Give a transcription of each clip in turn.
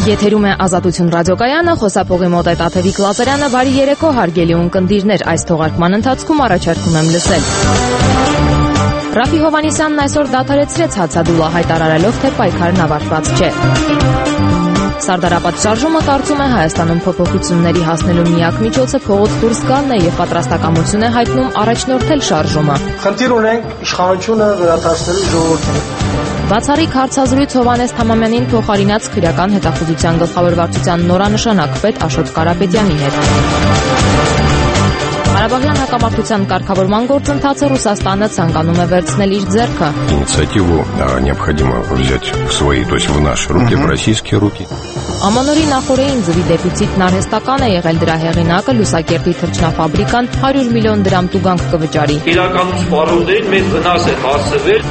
Եթերում է Ազատություն ռադիոկայանը, խոսափողի մոտ է Տաթևիկ Լազարյանը, բարի երեկո հարգելի ունկնդիրներ, այս թողարկման ընթացքում առաջարկում եմ լսել։ Ռաֆի Հովհաննիսյանն այսօր դադարեցրեց հացադուլը, հայտարարելով, թե պայքարն ավարտված չէ։ Սարդարապատ շարժումը կարծում է Հայաստանում փոփոխությունների հասնելու միակ միջոցը փողոց դուրս գալն է եւ պատրաստակամություն է հայտնում առաջնորդել շարժումը։ Խնդիր ունենք իշխանությունը վերադարձնելու ժողովրդին։ Բացառիկ հարցազրույց Հովհաննես Թամամյանին փոխարինած քրեական հետախուզության գլխավոր վարչության նորանշանակ պետ Աշոտ Կարապետյանի հետ։ Ղարաբաղյան հակամարտության կարգավորման գործընթացը Ռուսաստանը ցանկանում է վերցնել իր ձեռքը։ Инициативу необходимо взять в свои, то есть в наши руки, в российские руки. Ամանորի նախորդին ձվի դեֆիցիտն արհեստական է եղել, դրա հեղինակը Լուսակերտի թռչնաֆաբրիկան 100 միլիոն դրամ տուգանք կվճարի։ Իրականում սպառողներին մեծ վնաս է հասցվել։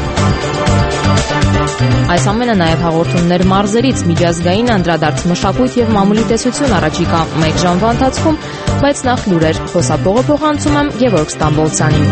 Այս ամենը նաև հաղորդումներ մարզերից, միջազգային անդրադարձ մշակույթ եւ մամուլի տեսություն առաջիկա 1 ժամվա ընթացքում, բայց նախ լուրեր, խոսափողը փոխանցում եմ Գևորգ Ստամբոլցյանին։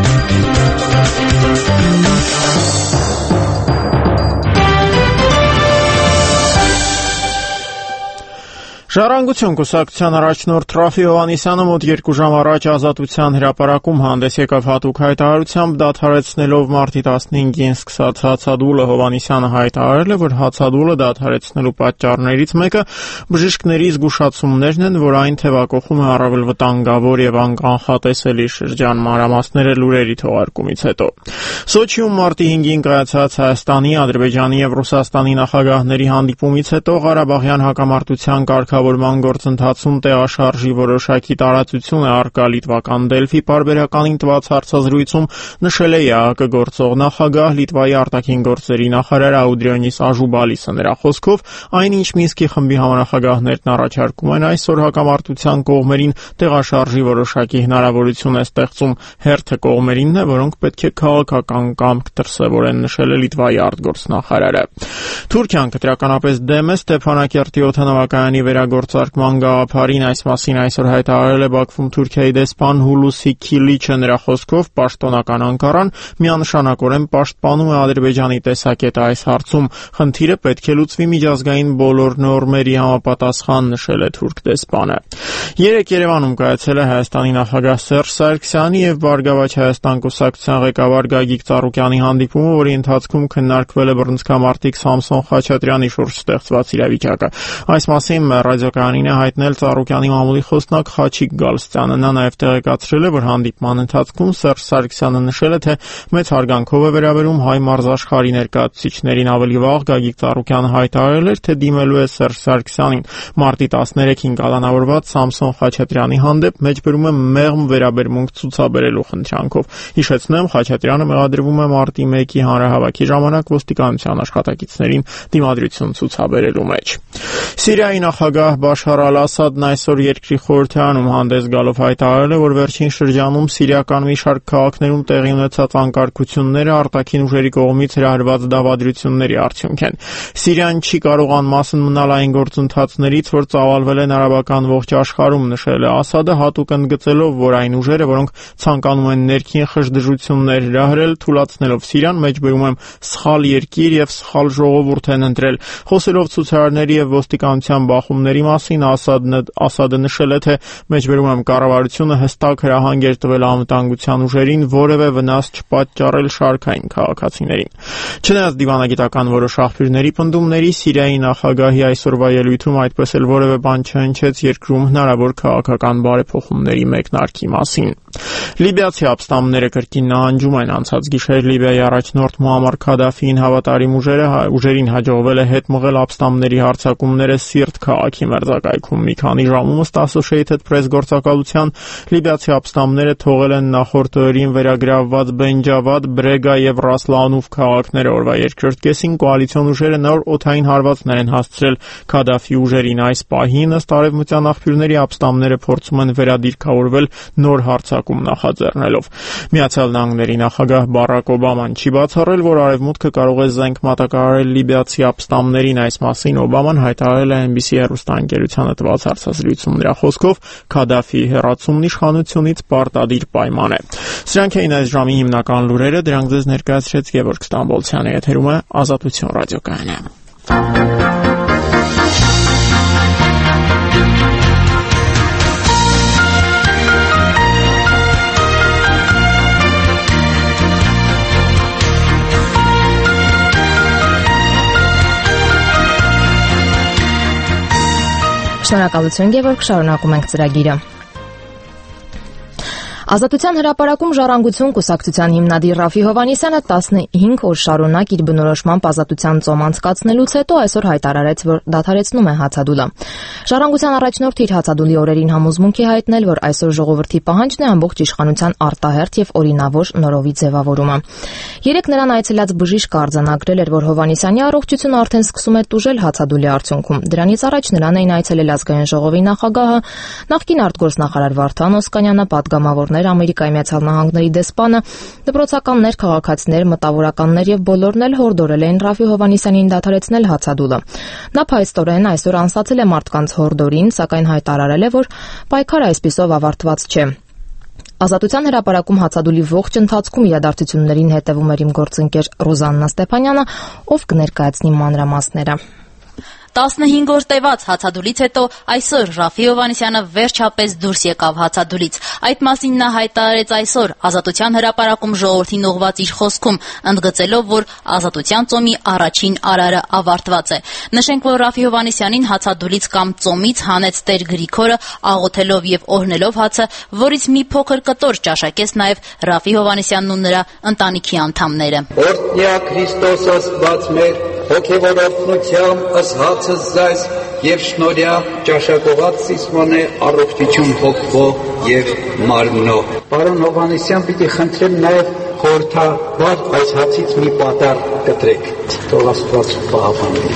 Ժառանգություն կուսակցության առաջնորդ Ռաֆի Հովհաննիսյանը մոտ 2 ժամ առաջ Ազատության հրապարակում հանդես եկավ հատուկ հայտարարությամբ, դադարեցնելով մարտի 15-ին սկսած հացադուլը։ Հովհաննիսյանը հայտարարել է, որ հացադուլը դադարեցնելու պատճառներից մեկը բժիշկների զգուշացումներն են, որ այն թևակողում է առավել վտանգավոր եւ անկանխատեսելի շրջան։ Մանրամասները լուրերի թողարկումից հետո։ Սոչիում մարտի 5-ին կայացած Հայաստանի, Ադրբեջանի եւ Ռուսաստանի նախագահների հանդիպումից հետո Ղարաբաղյան հակամարտության կարգավորման գործընթացում տեղաշարժի որոշակի տարածություն է առկա։ Լիտվական Դելֆի պարբերականին տված հարցազրույցում նշել է ԵԱՀԿ գործող նախագահ Լիտվայի արտաքին գործերի նախարար Աուդրիոնիս Աժուբալիսը։ Նրա խոսքով, այնինչ Մինսկի խմբի համանախագահներն առաջարկում են այսօր հակամարտության կողմերին տեղաշարժի որոշակի հնարավորություն է ստեղծում հերթը կողմերինն է, որոնք պետք է քաղաքական կամք դրսևորեն, նշել է Լիտվայի արտգործնախարարը։ Թուրքիան կտրականապես դեմ է Ստեփանակերտի օդանավակայանի վերագործարկման գաղափարին։ Այս մասին այսօր հայտարարել է Բաքվում Թուրքիայի դեսպան Հուլուսի Քիլիչը։ Նրա խոսքով պաշտոնական Անկարան միանշանակորեն պաշտպանում է Ադրբեջանի տեսակետը այս հարցում։ Խնդիրը պետք է լուծվի միջազգային բոլոր նորմերի համապատասխան, նշել է թուրք դեսպանը։ Երեկ Երևանում կայացել է Հայաստանի նախագահ Սերժ Սարգսյանի եւ Բարգավաճ Հայաստան կուսակցության ղեկավար Գագիկ Ծառուկյանի հանդիպումը, որի ընթացքում քննարկվել է բռնցքամարտիկ Սամսոն Խաչատրյանի շուրջ ստեղծված իրավիճակը։ Այս մասին ռադիոկայանին է հայտնել Ծառուկյանի մամուլի խոսնակ Խաչիկ Գալստյանը։ Նա նաև տեղեկացրել է, որ հանդիպման ընթացքում Սերժ Սարգսյանը նշել է, թե մեծ հարգանքով է վերաբերում հայ մարզաշխարհի ներկայացուցիչներին։ Ավելի վաղ Գագիկ Ծառուկյանը հայտարարել էր, թե դիմելու է Սերժ Սարգսյանին։ Մարտի 13-ին կալանավորված Սամսոն Խաչատրյանի հանդեպ մեջբերում է մեղմ վերաբերմունք ցուցաբերելու խնդրանքով։ Հիշեցնեմ, Խաչատրյանը մեղադրվում է մարտի 1-ի հանրահավաքի ժամանակ ոստիկանության աշխատակիցներին դիմադրություն ցուցաբերելու մեջ։ Սիրիայի նախագահ Բաշար Ալ-Ասադն այսօր երկրի խորհրդարանում հանդես գալով հայտարարել է, որ վերջին շրջանում սիրիական մի շարք քաղաքներում տեղի ունեցած անկարգությունները արտաքին ուժերի կողմից հրահրված դավադրությունների արդյունք են։ Սիրիան չի կարող անմասն մնալ այն գործընթացներից, որ ծավալվել են արաբական ողջ աշխարհում, նշել է Ասադը, հատուկ ընդգծելով, որ այն ուժերը, որոնք ցանկանում են ներքին խժդժություններ հրահրել, թուլացնելով Սիրիան, մեջբերում են սխալ երկիր եւ սխալ ժողովուրդ են ընտրել։ Խոսելով ցուցարարների եւ ոստիկանության բախումների մասին, Ասադը նշել է, թե մեջբերում եմ կառավարությունը հստակ հրահանգ էր տվել անվտանգության ուժերին որևէ վնաս չպատճառել շարքային քաղաքացիներին։ Չնայած դիվանագիտական որոշ աղբյուրների պնդումների, Սիրիայի նախագահի այսօրվա ելույթում այդպես էլ որևէ բան չհնչեց երկրում հնարավոր քաղաքական բարեփոխումների մեկնարկի մասին։ Լիբիացի ապստամբները կրկին նահանջում են։ Անցած գիշեր Լիբիայի առաջնորդ Մուամար Քադաֆիին հավատարիմ ուժերին հաջողվել է հետ մղել ապստամբների հարձակումները Սիրտ քաղաքի մերձակայքում։ Մի քանի ժամում ըստ Associated Press գործակալության լիբիացի ապստամբները թողել են նախորդ օրերին վերագրավված Բենջավադ, Բրեգա եւ Ռասլանուֆ քաղաքները։ Օրվա երկրորդ կեսին կոալիցիոն ուժերը նոր օդային հարվածներ են հասցրել Քադաֆի ուժերին։ Այս պահին ըստ արևմտյան աղբյուրների ապստամբները փորձում են վերադիրքավորվել նոր հարձակում նախաձեռնելով։ Միացյալ Նահանգների նախագահ Բարակ Օբաման չի բացառել, որ Արևմուտքը կարող է զենք մատակարարել լիբիացի ապստամբներին։ Այս մասին Օբաման հայտարարել է NBC հեռուստաընկերությանը տված հարցազրույցում։ Նրա խոսքով Քադաֆիի հեռացումն իշխանությունից պարտադիր պայման է։ Սրանք էին այս ժամի հիմնական լուրերը, դրանք ձեզ ներկայացրեց Գևորգ Ստամբոլցյանը։ Եթերում է Ազատություն ռադիոկայանը։ Շնորհակալություն, Գևորգ, շարունակում ենք ծրագիրը։ Ազատության հրապարակում Ժառանգություն կուսակցության հիմնադիր Ռաֆի Հովհաննիսյանը 15 օր շարունակ իր բնորոշմամբ ազատության ծոմ անցկացնելուց հետո այսօր հայտարարեց, որ դադարեցնում է հացադուլը։ Ժառանգության առաջնորդը իր հացադուլի օրերին համոզմունք է հայտնել, որ այսօր ժողովրդի պահանջն է ամբողջ իշխանության արտահերթ եւ օրինավոր նորովի ձևավորումը։ Երեկ նրան այցելած բժիշկը արձանագրել էր, որ Հովհաննիսյանի առողջությունը արդեն սկսում է տուժել հացադուլի արդյունքում։ Դրանից առաջ նրան էին այցելել ազգային ժողովի նախագահը, նախկին արտգործնախարար Վարդան Օսկանյանը, պատգամավորներ Ամերիկայի Միացյալ Նահանգների դեսպանը, դպրոցականներ, քաղաքացիներ, մտավորականներ եւ բոլորն էլ հորդորել էին Ռաֆի Հովհաննիսյանին դադարեցնել հացադուլը։ Նա փաստորեն այսօր անսացել է մարդկանց հորդորին, սակայն հայտարարել է, որ պայքարը այսպիսով ավարտված չէ։ Ազատության հրապարակում հացադուլի ողջ ընթացքում իրադարձություններին հետևում էր իմ գործընկեր Ռոզաննա Ստեփանյանը, ով կներկայացնի մանրամասները։ 15 օր տևած հացադուլից հետո այսօր Ռաֆի Հովհաննիսյանը վերջապես դուրս եկավ հացադուլից։ Այդ մասին նա հայտարարեց այսօր Ազատության հրապարակում ժողովրդին ուղղված իր խոսքում, ընդգծելով, որ Ազատության ծոմի առաջին արարը ավարտված է։ Նշենք, որ Ռաֆի Հովհաննիսյանին հացադուլից կամ ծոմից հանեց Տեր Գրիգորը, աղոթելով եւ օրհնելով հացը, որից մի փոքր կտոր ճաշակեց նաեւ Ռաֆի Հովհաննիսյանն ու նրա ընտանիքի անդամները։ Օրհնյա Քրիստոս Աստված մեր հոգևոր օրհնությամբ ըսհացս ձայս եւ շնորհյա ճաշակողած Սիսմոնե առողջություն հոգվո եւ մարմնո։ Պարոն Հովհաննիսյան, պիտի խնդրեմ նաեւ խորհրդաբար այս հացից մի պատառ կտրեք։ Թող Աստված պահապանի։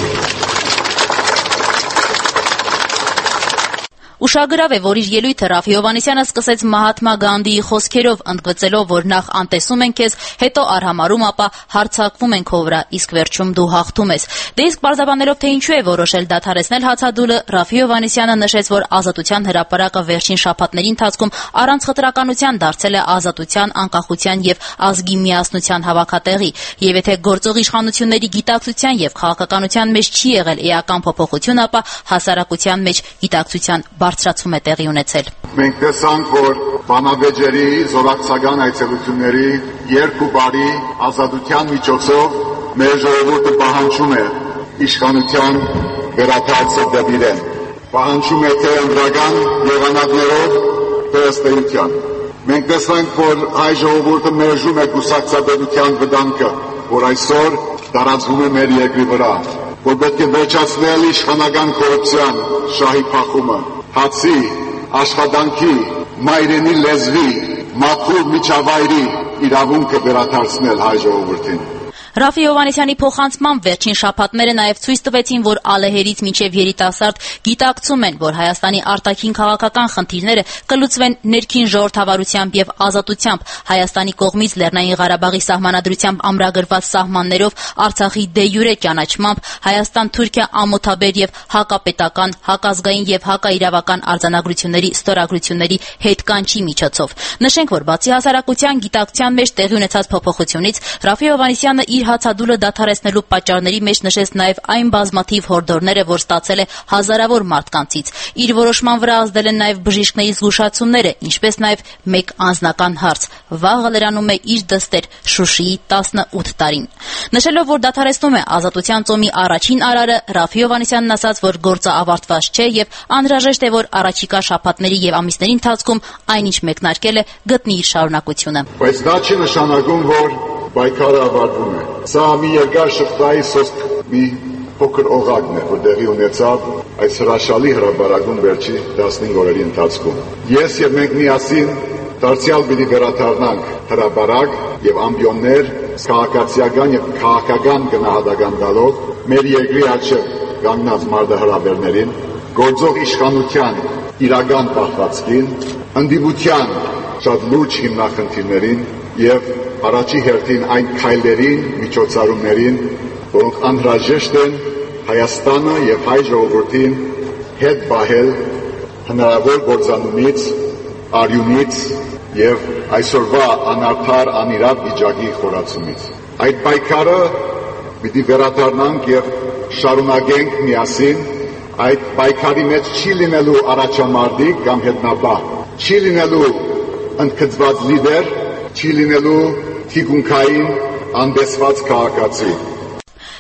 Ուշագրավ է, որ իր ելույթը Ռաֆի Հովհաննիսյանը սկսեց Մահաթմա Գանդիի խոսքերով, ընդգծելով, որ նախ անտեսում են քեզ, հետո արհամարում, ապա հարձակվում են քո վրա, իսկ վերջում դու հաղթում ես։ Դե իսկ բարձրաբանելով, թե ինչու է որոշել դադարեցնել հացադուլը, Ռաֆի Հովհաննիսյանը նշեց, որ Ազատության հրապարակը վերջին շաբաթների ընթացքում առանց խտրականության դարձել է ազատության, անկախության եւ ազգի միասնության հավաքատեղի, եւ եթե գործող իշխանությունների գիտակցության եւ քաղաքականության մեջ չի եղել էական փոփոխություն, ապա հասարակության մեջ գիտակցության բարձրացում է տեղի ունեցել։ Մենք տեսանք, որ բանավեճերի, զորակցական այցելությունների, երկու բարի ազատության միջոցով մեր ժողովուրդը պահանջում է իշխանության վերադարձը դեպիրեն։ Պահանջում է թե ընդրական եղանակներով, թե ըստ էության։ Մենք տեսանք, որ հայ ժողովուրդը մերժում է կուսակցաբերության վտանգը, որ այսօր տարածվում է մեր երկրի վրա, որ պետք է վերջացնել իշխանական կոռուպցիան, շահի փախումը, հացի, աշխատանքի, մայրենի լեզվի, մաքուր միջավայրի իրավունքը վերադարձնել հայ ժողովրդին։ Ռաֆի Հովհաննիսյանի փոխանցմամբ վերջին շաբաթները նաև ցույց տվեցին, որ ալեհերից մինչև երիտասարդ գիտակցում են, որ Հայաստանի արտաքին քաղաքական խնդիրները կլուծվեն ներքին ժողովրդավարությամբ եւ ազատությամբ, Հայաստանի կողմից Լեռնային Ղարաբաղի սահմանադրությամբ ամրագրված սահմաններով, Արցախի դե յուրե ճանաչմամբ, Հայաստան-Թուրքիա ամոթաբեր եւ հակապետական, հակազգային եւ հակաիրավական արձանագրությունների ստորագրությունների հետ կանչի միջոցով։ Նշենք, որ բացի հասարակության գիտակցության մեջ տեղի ունեցած փոփոխությունից, Ռաֆի Հովհաննիսյանը իր հացադուլը դադարեցնելու պատճառների մեջ նշեց նաև այն բազմաթիվ հորդորները, որ ստացել է հազարավոր մարդկանցից։ Իր որոշման վրա ազդել են նաև բժիշկների զգուշացումները, ինչպես նաև մեկ անձնական հարց. վաղը լրանում է իր դստեր Շուշիի 18 տարին։ Նշելով, որ դադարեցնում է Ազատության ծոմի առաջին արարը, Ռաֆի Հովհաննիսյանն ասաց, որ գործը ավարտված չէ եւ անհրաժեշտ է, որ առաջիկա շաբաթների եւ ամիսների ընթացքում այնինչ մեկնարկել է գտնի իր շարունակությունը։ Բայց դա չի նշանակում, որ պայքարը ավարտվում է։ Սա մի երկար շղթայի սոսկ մի փոքր օղակն է, որ տեղի ունեցավ այս հրաշալի հրապարակում վերջի 15 օրերի ընթացքում։ Ես եւ մենք միասին դարձյալ պիտի վերադառնանք հրապարակ եւ ամբիոններ քաղաքացիական եւ քաղաքական գնահատական տալով մեր երկրի առջեւ կանգնած մարդահրավերներին, գործող իշխանության իրական պահվածքին, ընդդիմության շատ լուրջ հիմնախնդիրներին եւ առաջի հերթին այն քայլերին, միջոցառումներին, որոնք անհրաժեշտ են Հայաստանը եւ հայ ժողովրդին հետ բահել հնարավոր գործանումից, արյունից եւ այսօրվա անարդար անիրավ վիճակի խորացումից։ Այդ պայքարը պիտի վերադառնանք եւ շարունակենք միասին։ Այդ պայքարի մեջ չի լինելու առաջամարտիկ կամ հետնաբա, չի լինելու ընդգծված լիդեր, չի լինելու թիկունքային անտեսված քաղաքացի։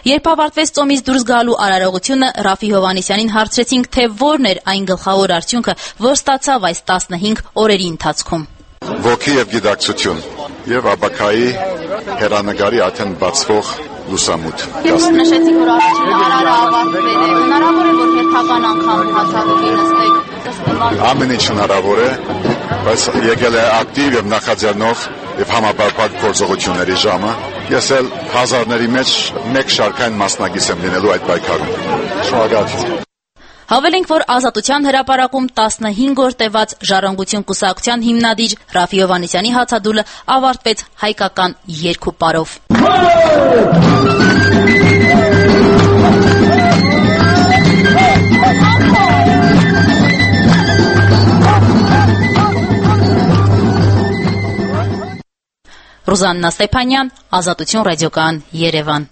Երբ ավարտվեց ծոմից դուրս գալու արարողությունը, Ռաֆի Հովհաննիսյանին հարցրեցինք, թե որն էր այն գլխավոր արդյունքը, որ ստացավ այս 15 օրերի ընթացքում։ Ոգի եւ գիտակցություն եւ Աբաքայի հերանեկարի արդեն բացվող լուսամուտ։ Երբ նշեցիք, որ արդյունքը արարը ավարտվել է, հնարավոր է, որ հերթական անգամ հացադուկի նստեք։ Ամեն ինչ հնարավոր է, բայց եկել է ակտիվ եւ նախաձեռնող եւ համապարփակ գործողությունների ժամը։ Ես էլ հազարների մեջ մեկ շարքային մասնակից եմ լինելու այդ պայքարում։ Շնորհակալություն։ Հավելենք, որ Ազատության հրապարակում 15 օր տևած Ժառանգություն կուսակցության հիմնադիր Ռաֆի Հովհաննիսյանի հացադուլը ավարտվեց հայկական երգուպարով։ Ռուզաննա Ստեփանյան, Ազատություն ռադիոկայան, Երևան։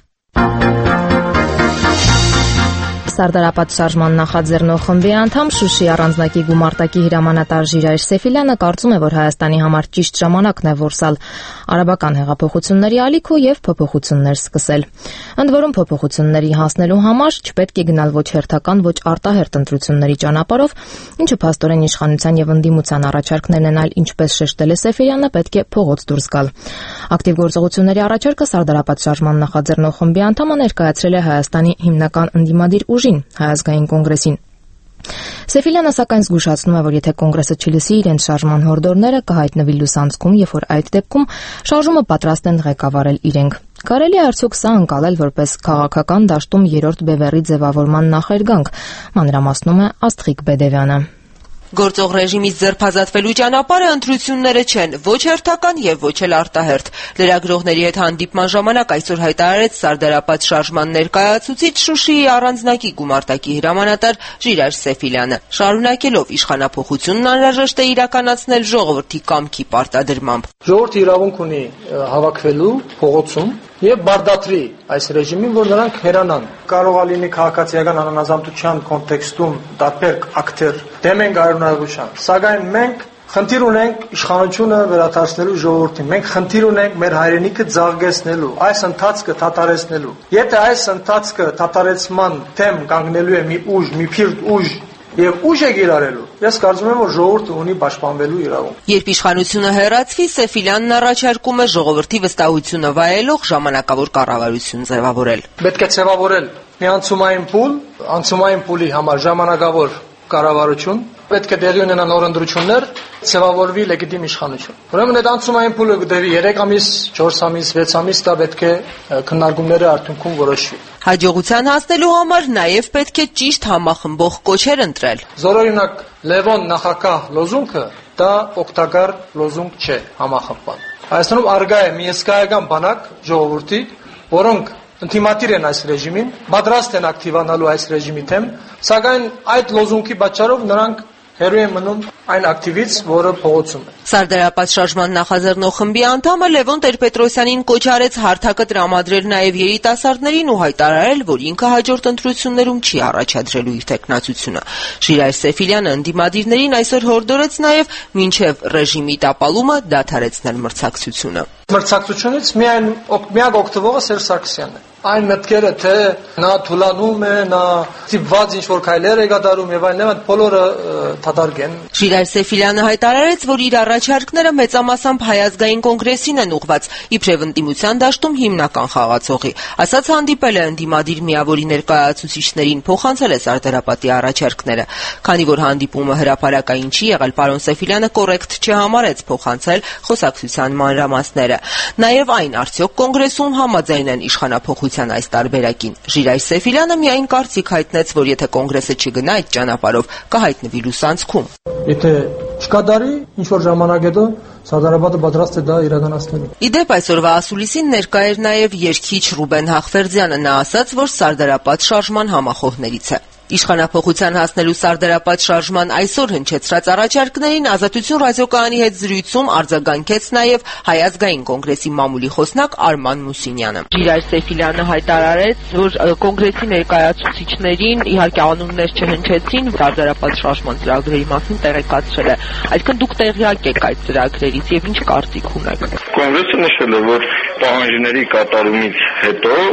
Սարդարապատ շարժման նախաձեռնող խմբի անդամ Շուշի առանձնակի գումարտակի հրամանատար Ժիրայր Սեֆիլյանը կարծում է, որ Հայաստանի համար ճիշտ ժամանակն է որսալ արաբական հեղափոխությունների ալիքով եւ փոփոխություններ սկսել։ Ընդ որում փոփոխությունների հասնելու համար չպետք է գնալ ոչ հերթական, ոչ արտահերթ ընտրությունների ճանապարհով, ինչը փաստորեն իշխանության եւ ընդդիմության առաջարկներն են, այլ ինչպես շեշտել է Սեֆիլյանը, պետք է փողոց դուրս գալ։ Ակտիվ գործողությունների առաջարկը Սարդարապատ շարժման նախաձեռնող խմբի անդամը ներկայացրել է Հայաստանի հիմնական ընդդիմադիր ուժին, Հայազգային կոնգրեսին։ Սեֆիլյանը սակայն զգուշացնում է, որ եթե կոնգրեսը չլսի իրենց շարժման հորդորները, կհայտնվի լուսանցքում, եւ որ այդ դեպքում շարժումը պատրաստ են ղեկավարել իրենք։ Կարելի է արդյոք սա ընկալել որպես քաղաքական դաշտում երրորդ բևեռի ձևավորման նախերգանք, մանրամասնում է Աստղիկ Բեդևյանը։ Գործող ռեժիմից ձերբազատվելու ճանապարհը ընտրությունները չեն, ոչ հերթական եւ ոչ էլ արտահերթ։ Լրագրողների հետ հանդիպման ժամանակ այսօր հայտարարեց Սարդարապատ շարժման ներկայացուցիչ Շուշիի առանձնակի գումարտակի հրամանատար Ժիրայր Սեֆիլյանը, շարունակելով իշխանափոխությունն անհրաժեշտ է իրականացնել ժողովրդի կամքի պարտադրմամբ։ Ժողովուրդը իրավունք ունի հավաքվելու փողոցում եւ բարդատրի այս ռեժիմին, որ նրանք հերանան։ Կարող է լինի քաղաքացիական անանազամտության կոնտեքստում տարբեր ակտեր դեմ են գարունարության, սակայն մենք խնդիր ունենք իշխանությունը վերադարձնելու ժողովրդին։ Մենք խնդիր ունենք մեր հայրենիքը ձաղգեցնելու, այս ընթացքը դադարեցնելու։ Եթե այս ընթացքը դադարեցման դեմ կանգնելու է մի ուժ, մի փիրտ ուժ, եւ ուժ է գիրարելու, ես կարծում եմ, որ ժողովուրդը ունի պաշտպանվելու իրավունք։ Երբ իշխանությունը հեռացվի, Սեֆիլյանն առաջարկում է ժողովրդի վստահությունը վայելող ժամանակավոր կառավարություն ձևավորել։ Պետք է ձևավորել մի անցումային փուլ, անցումային փուլի համար ժամանակավոր կառավարություն, պետք է տեղի ունենան նոր ընտրություններ, ձևավորվի լեգիտիմ իշխանություն։ Ուրեմն այդ անցումային փուլը կտևի 3 ամիս, 4 ամիս, 6 ամիս, դա պետք է քննարկումների արդյունքում որոշվի։ Հաջողության հասնելու համար նաև պետք է ճիշտ համախմբող կոչեր ընտրել։ Զորօրինակ Լևոն նախագահ լոզունգը դա օգտակար լոզունգ չէ համախմբման։ Հայաստանում արգա է մի հսկայական բանակ ժողովրդի, որոնք ընդդիմադիր են այս ռեժիմին, պատրաստ են ակտիվանալու այս ռեժիմի դեմ, սակայն այդ լոզունգի պատճառով նրանք հերու են մնում այն ակտիվից, որը փողոցում է։ Սարդարապատ շարժման նախաձեռնող խմբի անդամը Լևոն Տեր-Պետրոսյանին կոչ արեց հարթակը տրամադրել նաև երիտասարդներին ու հայտարարել, որ ինքը հաջորդ ընտրություններում չի առաջադրելու իր տեխնացությունը։ Ժիրայր Սեֆիլյանը ընդդիմադիրներին այսօր հորդորեց նաև մինչև ռեժիմի տապալումը դադարեցնել մրցակցությունը։ Մրցակցությունից միակ օգտվողը Սերժ Սարգսյանն է։ Այն մտքերը, թե նա թուլանում է, նա ծիպված ինչ-որ քայլեր է կատարում եւ այլն, այդ բոլորը դադարեն։ Ժիրայր Սեֆիլյանը հայտարարեց, որ իր առաջարկները մեծամասամբ Հայազգային կոնգրեսին են ուղղված, իբրև ընդդիմության դաշտում հիմնական խաղացողի։ Ասաց հանդիպել է ընդդիմադիր միավորի ներկայացուցիչներին, փոխանցել է Սարդարապատի առաջարկները։ Քանի որ հանդիպումը հրապարակային չի եղել, պարոն Սեֆիլյանը կոռեկտ չհամարեց փոխանցել խոսակցության մանրամասները։ Նաև այն արդյոք կոնգրեսում համաձայն են իշխանափոխության այս տարբերակին։ Ժիրայր Սեֆիլյանը միայն կարծիք հայտնեց, որ եթե կոնգրեսը չգնա այդ ճանապարհով, կհայտնվի լուսանցքում։ Եթե չկատարի, ինչ որ ժամանակ հետո Սարդարապատը պատրաստ է դա իրականացնելու։ Իդեպ այսօրվա ասուլիսին ներկա էր նաև երգիչ Ռուբեն Հախվերդյանը, նա ասաց, որ Սարդարապատ շարժման համախոհներից է։ Իշխանափոխության հասնելու Սարդարապատ շարժման այսօր հնչեցրած առաջարկներին Ազատություն ռադիոկայանի հետ զրույցում արձագանքեց նաև Հայազգային կոնգրեսի մամուլի խոսնակ Արման Մուսինյանը։ Ժիրայր Սեֆիլյանը հայտարարեց, որ կոնգրեսի ներկայացուցիչներին իհարկե անուններ չհնչեցին, Սարդարապատ շարժման ծրագրերի մասին տեղեկացրել է։ Այսինքն դուք տեղյակ եք այդ ծրագրերից եւ ինչ կարծիք ունեք։ Կոնգրեսը նշել է, որ պահանջների կատարումից հետո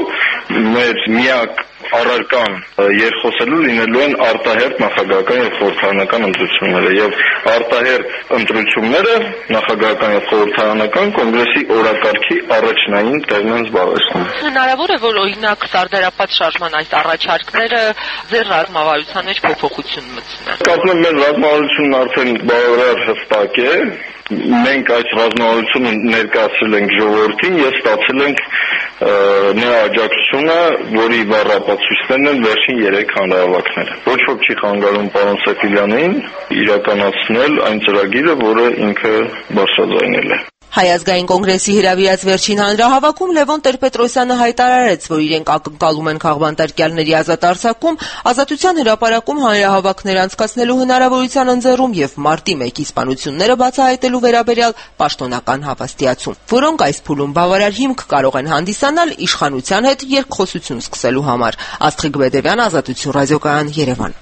մեր միակ առարկան երկխոսելու լինելու են արտահերթ նախագահական եւ խորհրդարանական ընտրությունները եւ արտահերթ ընտրությունները նախագահական եւ խորհրդարանական կոնգրեսի օրակարգի առաջնային տեղն են զբաղեցնում։ Հնարավոր է, որ օրինակ տարբերապատ շարժման այդ առաջարկները ձեր ռազմավարության մեջ փոփոխություն մտցնեն։ Կարծում եմ մեր ռազմավարությունն արդեն բավարար հստակ է։ Մենք այս ռազմավարությունը ներկայացրել ենք ժողովրդին եւ ստացել ենք նրա աջակցությունը, որի բառապացույցներն են վերջին 3 հանրահավաքները։ Ոչ ոք չի խանգարում պարոն Սեֆիլյանին իրականացնել այն ծրագիրը, որը ինքը բարձրաձայնել է։ Հայ ազգային կոնգրեսի հրավիրած վերջին հանրահավաքում Լևոն Տեր-Պետրոսյանը հայտարարեց, որ իրենք ակնկալում են քաղբանտարկյալների ազատ արձակում, Ազատության հրապարակում հանրահավաքներ անցկացնելու հնարավորության ընձեռում եւ մարտի 1-ի սպանությունները բացահայտելու վերաբերյալ պաշտոնական հավաստիացում, որոնք այս փուլում բավարար հիմք կարող են հանդիսանալ իշխանության հետ երկխոսություն սկսելու համար։ Աստղիկ Բեդևյան, Ազատություն ռադիոկայան, Երևան։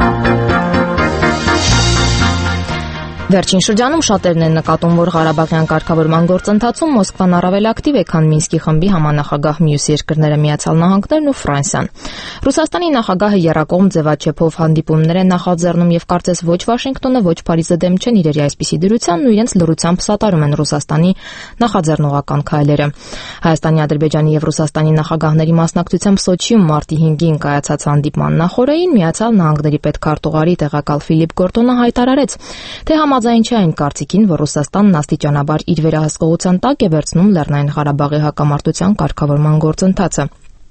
Վերջին շրջանում շատերն են նկատում, որ Ղարաբաղյան կարգավորման գործընթացում Մոսկվան առավել ակտիվ է, քան Մինսկի խմբի համանախագահ մյուս երկրները Միացյալ Նահանգներն ու Ֆրանսիան։ Ռուսաստանի նախագահը եռակողմ ձևաչափով հանդիպումներ է նախաձեռնում եւ կարծես ոչ Վաշինգտոնը, ոչ Փարիզը դեմ չեն իրերի այսպիսի դրությանն ու իրենց լռությամբ սատարում են Ռուսաստանի նախաձեռնողական քայլերը։ Հայաստանի, Ադրբեջանի եւ Ռուսաստանի նախագահների մասնակցությամբ Սոչիում մարտի 5-ին կայացած հանդիպման նախօրեին Միացյալ Նահանգների պետքարտուղարի տեղակալ Ֆիլիպ Գորտոնը հայտարարեց, թե համաձայն չէ այն կարծիքին, որ Ռուսաստանն աստիճանաբար իր վերահսկողության տակ է վերցնում Լեռնային Ղարաբաղի հակամարտության կարգավորման գործընթացը։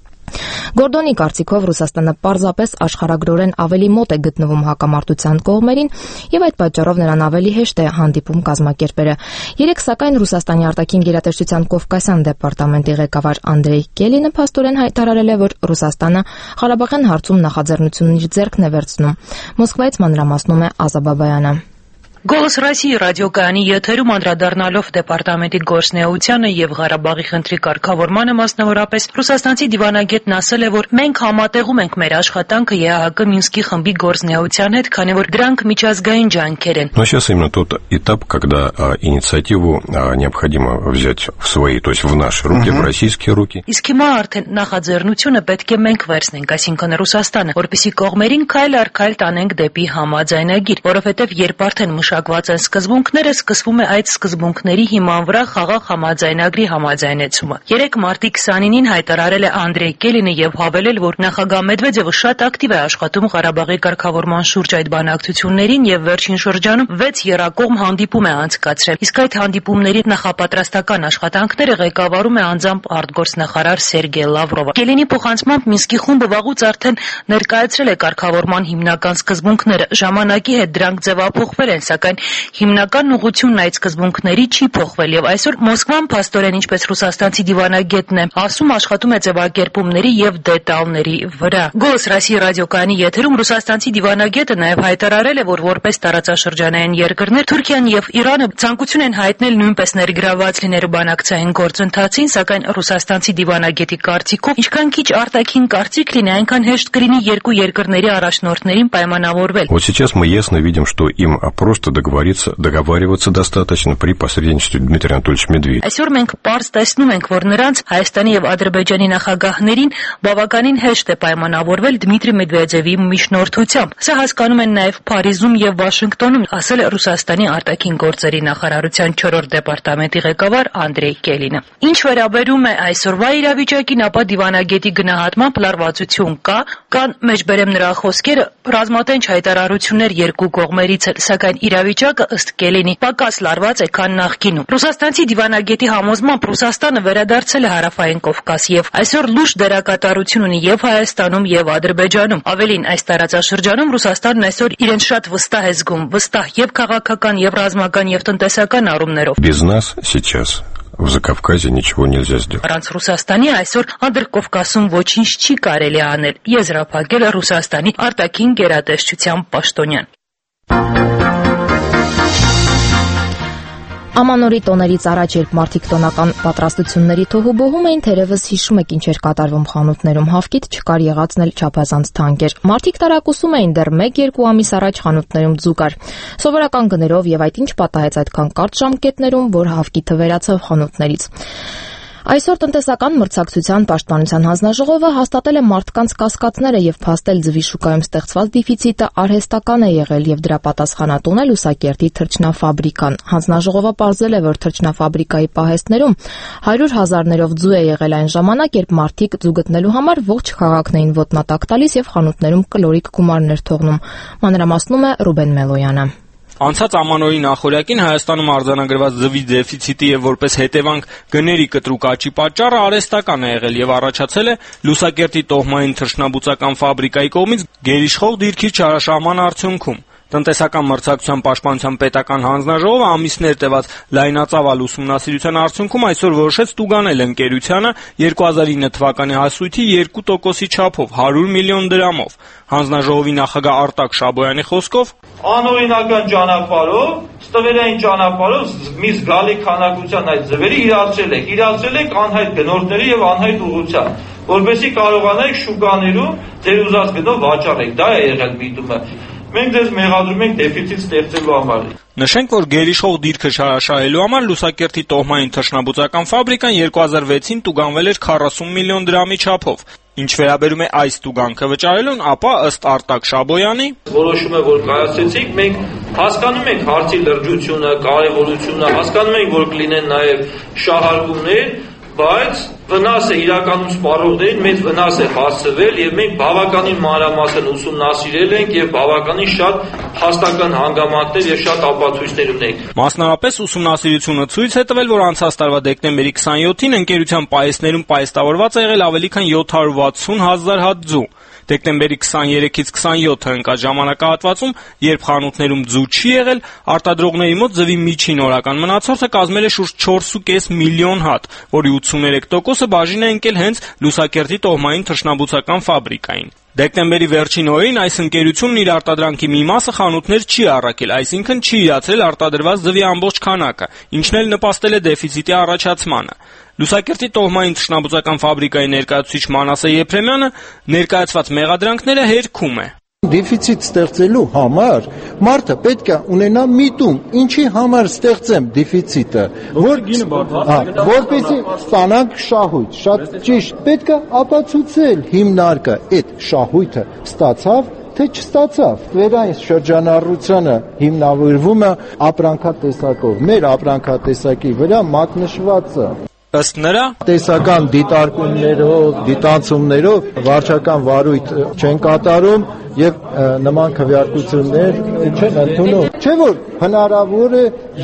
Գորդոնի կարծիքով Ռուսաստանը պարզապես աշխարհագրորեն ավելի մոտ է գտնվում հակամարտության կողմերին եւ այդ պատճառով նրան ավելի հեշտ է հանդիպում կազմակերպելը։ Երեկ սակայն Ռուսաստանի արտաքին գերատեսչության Կովկասյան դեպարտամենտի ղեկավար Անդրեյ Կելինը փաստորեն հայտարարել է, որ Ռուսաստանը Ղարաբաղյան հարցում նախաձեռնությունն իր ձեռքն է վերցնում։ Մոսկվայից մանրամասնում է Ազա Բաբայանը։ Գոլոս Ռոսիի ռադիոկայանի եթերում անդրադառնալով դեպարտամենտի գործունեությանը եւ Ղարաբաղի խնդրի կարգավորմանը մասնավորապես Ռուսաստանցի դիվանագետն ասել է, որ մենք համատեղում ենք մեր աշխատանքը ԵԱՀԿ Մինսկի խմբի գործունեության հետ, քանի որ դրանք միջազգային ջանքեր են։ Но сейчас именно тот этап, когда инициативу необходимо взять в свои, то есть в наши руки, в российские руки. Իսկ հիմա արդեն նախաձեռնությունը պետք է մենք վերցնենք, այսինքն Ռուսաստանը, որպեսզի կողմերին քայլ առ քայլ տանենք դեպի համաձայնագիր, որովհետեւ երբ արդեն մշակված են սկզբունքները, սկսվում է այդ սկզբունքների հիման վրա խաղաղ համաձայնագրի համաձայնեցումը։ Երեկ մարտի 29-ին հայտարարել է Անդրեյ Կելինը եւ հավելել, որ նախագահ Մեդվեդևը շատ ակտիվ է աշխատում Ղարաբաղի կարգավորման շուրջ այդ բանակցություններին եւ վերջին շրջանում 6 եռակողմ հանդիպում է անցկացրել։ Իսկ այդ հանդիպումների նախապատրաստական աշխատանքները ղեկավարում է անձամբ արտգործնախարար Սերգեյ Լավրովը։ Կելինի փոխանցմամբ Մինսկի խումբը վաղուց արդեն ներկայացրել է կարգավորման հիմնական սկզբունքները։ Ժամանակի հետ դրանք ձևափոխվել են, սակայն հիմնական ուղղությունն այդ սկզբունքների չի փոխվել եւ այսօր Մոսկվան փաստորեն, ինչպես ռուսաստանցի դիվանագետն է ասում, աշխատում է ձևակերպումների եւ դետալների վրա։ Գոլոս Ռոսիի ռադիոկայանի եթերում ռուսաստանցի դիվանագետը նաեւ հայտարարել է, որ որպես տարածաշրջանային երկրներ Թուրքիան եւ Իրանը ցանկություն են հայտնել նույնպես ներգրավված լինել բանակցային գործընթացին, սակայն ռուսաստանցի դիվանագետի կարծիքով ինչքան քիչ արտաքին կարծիք լինի, այնքան հեշտ կլինի երկու երկրների առաջնորդներին պայմանավորվել։ Вот сейчас мы ясно видим, что им просто договариваться достаточно при посредничестве Дмитрия Анатольевича Медведева. Այսօր մենք պարզ տեսնում ենք, որ նրանց Հայաստանի եւ Ադրբեջանի նախագահներին բավականին հեշտ է պայմանավորվել Դմիտրի Մեդվեդևի միջնորդությամբ։ Սա հասկանում են նաեւ Փարիզում եւ Վաշինգտոնում, ասել է Ռուսաստանի արտաքին գործերի նախարարության 4-րդ դեպարտամենտի ղեկավար Անդրեյ Կելինը։ Ինչ վերաբերում է այսօրվա իրավիճակին, ապա դիվանագետի գնահատմամբ լարվածություն կա, կան մեջբերեմ նրա խոսքերը ռազմատենչ հայտարարություններ երկու կողմերից, սակայն իրավիճակը ըստ Կելինի պակաս լարված է, քան նախկինում։ Ռուսաստանցի դիվանագետի համոզմամբ Ռուսաստանը վերադարձել է Հարավային Կովկաս եւ այսօր լուրջ դերակատարություն ունի եւ Հայաստանում եւ Ադրբեջանում։ Ավելին, այս տարածաշրջանում Ռուսաստանն այսօր իրեն շատ վստահ է զգում, վստահ եւ քաղաքական, եւ ռազմական, եւ տնտեսական առումներով։ Без нас сейчас в Закавказье ничего нельзя сделать. Առանց Ռուսաստանի այսօր Ադրկովկասում ոչինչ չի կարելի անել, եզրափակել է Ռուսաստանի արտաքին գերատեսչության պաշտոնյան։ Ամանորի տոներից առաջ, երբ մարդիկ տոնական պատրաստությունների թոհուբոհում էին, թերևս հիշում եք ինչ էր կատարվում խանութներում, հավքիթ չկար, եղածն էլ չափազանց թանկ էր։ Մարդիկ տարակուսում էին, դեռ 1-2 ամիս առաջ խանութներում ձու կար։ Սովորական գներով եւ այդ ինչ պատահեց այդքան կարճ ժամկետներում, որ հավքիթը վերացավ խանութներից։ Այսօր տնտեսական մրցակցության պաշտպանության հանձնաժողովը հաստատել է մարդկանց կասկածները եւ փաստել ձվի շուկայում ստեղծված դեֆիցիտը արհեստական է եղել եւ դրա պատասխանատուն է Լուսակերտի թռչնաֆաբրիկան։ Հանձնաժողովը պարզել է, որ թռչնաֆաբրիկայի պահեստներում 100,000-ներով ձու է եղել այն ժամանակ, երբ մարդիկ ձու գտնելու համար ողջ քաղաքն էին ոտնատակ տալիս եւ խանութներում կլորիկ գումարներ թողնում։ Մանրամասնում է Ռուբեն Մելոյանը։ Անցած ամանորի նախօրյակին Հայաստանում արձանագրված ձվի դեֆիցիտի եւ որպես հետևանք գների կտրուկ աճի պատճառը արհեստական է եղել եւ առաջացել է Լուսակերտի տոհմային թռչնաբուծական ֆաբրիկայի կողմից գերիշխող դիրքի չարաշահման արդյունքում։ Տնտեսական մրցակցության պաշտպանության պետական հանձնաժողովը ամիսներ տևած լայնածավալ ուսումնասիրության արդյունքում այսօր որոշեց տուգանել ընկերությանը 2009 թվականի հասույթի 2%-ի չափով 100 միլիոն դրամով։ Հանձնաժողովի նախագահ Արտակ Շաբոյանի խոսքով անօրինական ճանապարհով, ստվերային ճանապարհով մի զգալի քանակության այդ ձվերի իրացրել եք անհայտ գնորդների եւ անհայտ ուղղությամբ, որովհետեւ կարողանայիք շուկաներում ձեր ուզած գնով վաճառեք։ Դա է եղել միտումը։ Մենք ձեզ մեղադրում ենք դեֆիցիտ ստեղծելու համար։ Նշենք, որ գերիշխող դիրքը շարաշահելու համար Լուսակերտի տոհմային թռչնաբուծական ֆաբրիկան 2006-ին տուգանվել էր 40 միլիոն դրամի չափով։ Ինչ վերաբերում է այս տուգանքը վճարելուն, ապա ըստ Արտակ Շաբոյանի որոշումը, որ կայացրեցինք, մենք հասկանում ենք հարցի լրջությունը, կարևորությունը, հասկանում ենք, որ կլինեն նաև շահարկումներ, բայց վնասը իրականում սպառողներին մեծ վնաս է հասցվել եւ մենք բավականին մանրամասն ուսումնասիրել ենք եւ բավականին շատ հաստական հանգամանքներ եւ շատ ապացույցներ ունենք։ Մասնավորապես ուսումնասիրությունը ցույց է տվել, որ անցած տարվա դեկտեմբերի 27-ին ընկերության պահեստներում պահեստավորված է եղել ավելի քան 760,000 հատ ձու։ Դեկտեմբերի 23-ից 27-ը ընկած ժամանակահատվածում, երբ խանութներում ձու չի եղել, արտադրողների մոտ ձվի միջին օրական մնացորդը կազմել է շուրջ 4.5 միլիոն հատ, որի 83%-ը բաժին է ընկել հենց Լուսակերտի տոհմային թռչնաբուծական ֆաբրիկային։ Դեկտեմբերի վերջին օրերին այս ընկերությունն իր արտադրանքի մի մասը խանութներ չի առաքել, այսինքն չի իրացրել արտադրված ձվի ամբողջ քանակը, ինչն էլ նպաստել է դեֆիցիտի առաջացմանը։ Լուսակերտի տոհմային թռչնաբուծական ֆաբրիկայի ներկայացուցիչ Մանասե Եփրեմյանը ներկայացված մեղադրանքները հերքում է։ Դեֆիցիտ ստեղծելու համար մարդը պետք է ունենա միտում, ինչի համար ստեղծեմ դեֆիցիտը, որպեսզի ստանանք շահույթ, շատ ճիշտ, պետք է ապացուցել հիմնարկը, այդ շահույթը ստացավ, թե չստացավ։ Վերային շրջանառությանը հիմնավորվում է ապրանքատեսակով, մեր ապրանքատեսակի վրա մատնշվածը։ Ըստ նրա տեսական դիտարկումներով, դիտանցումներով վարչական վարույթ չեն կատարում եւ նման քվեարկություններ չեն ընդունում։ Չէ՞ որ հնարավոր է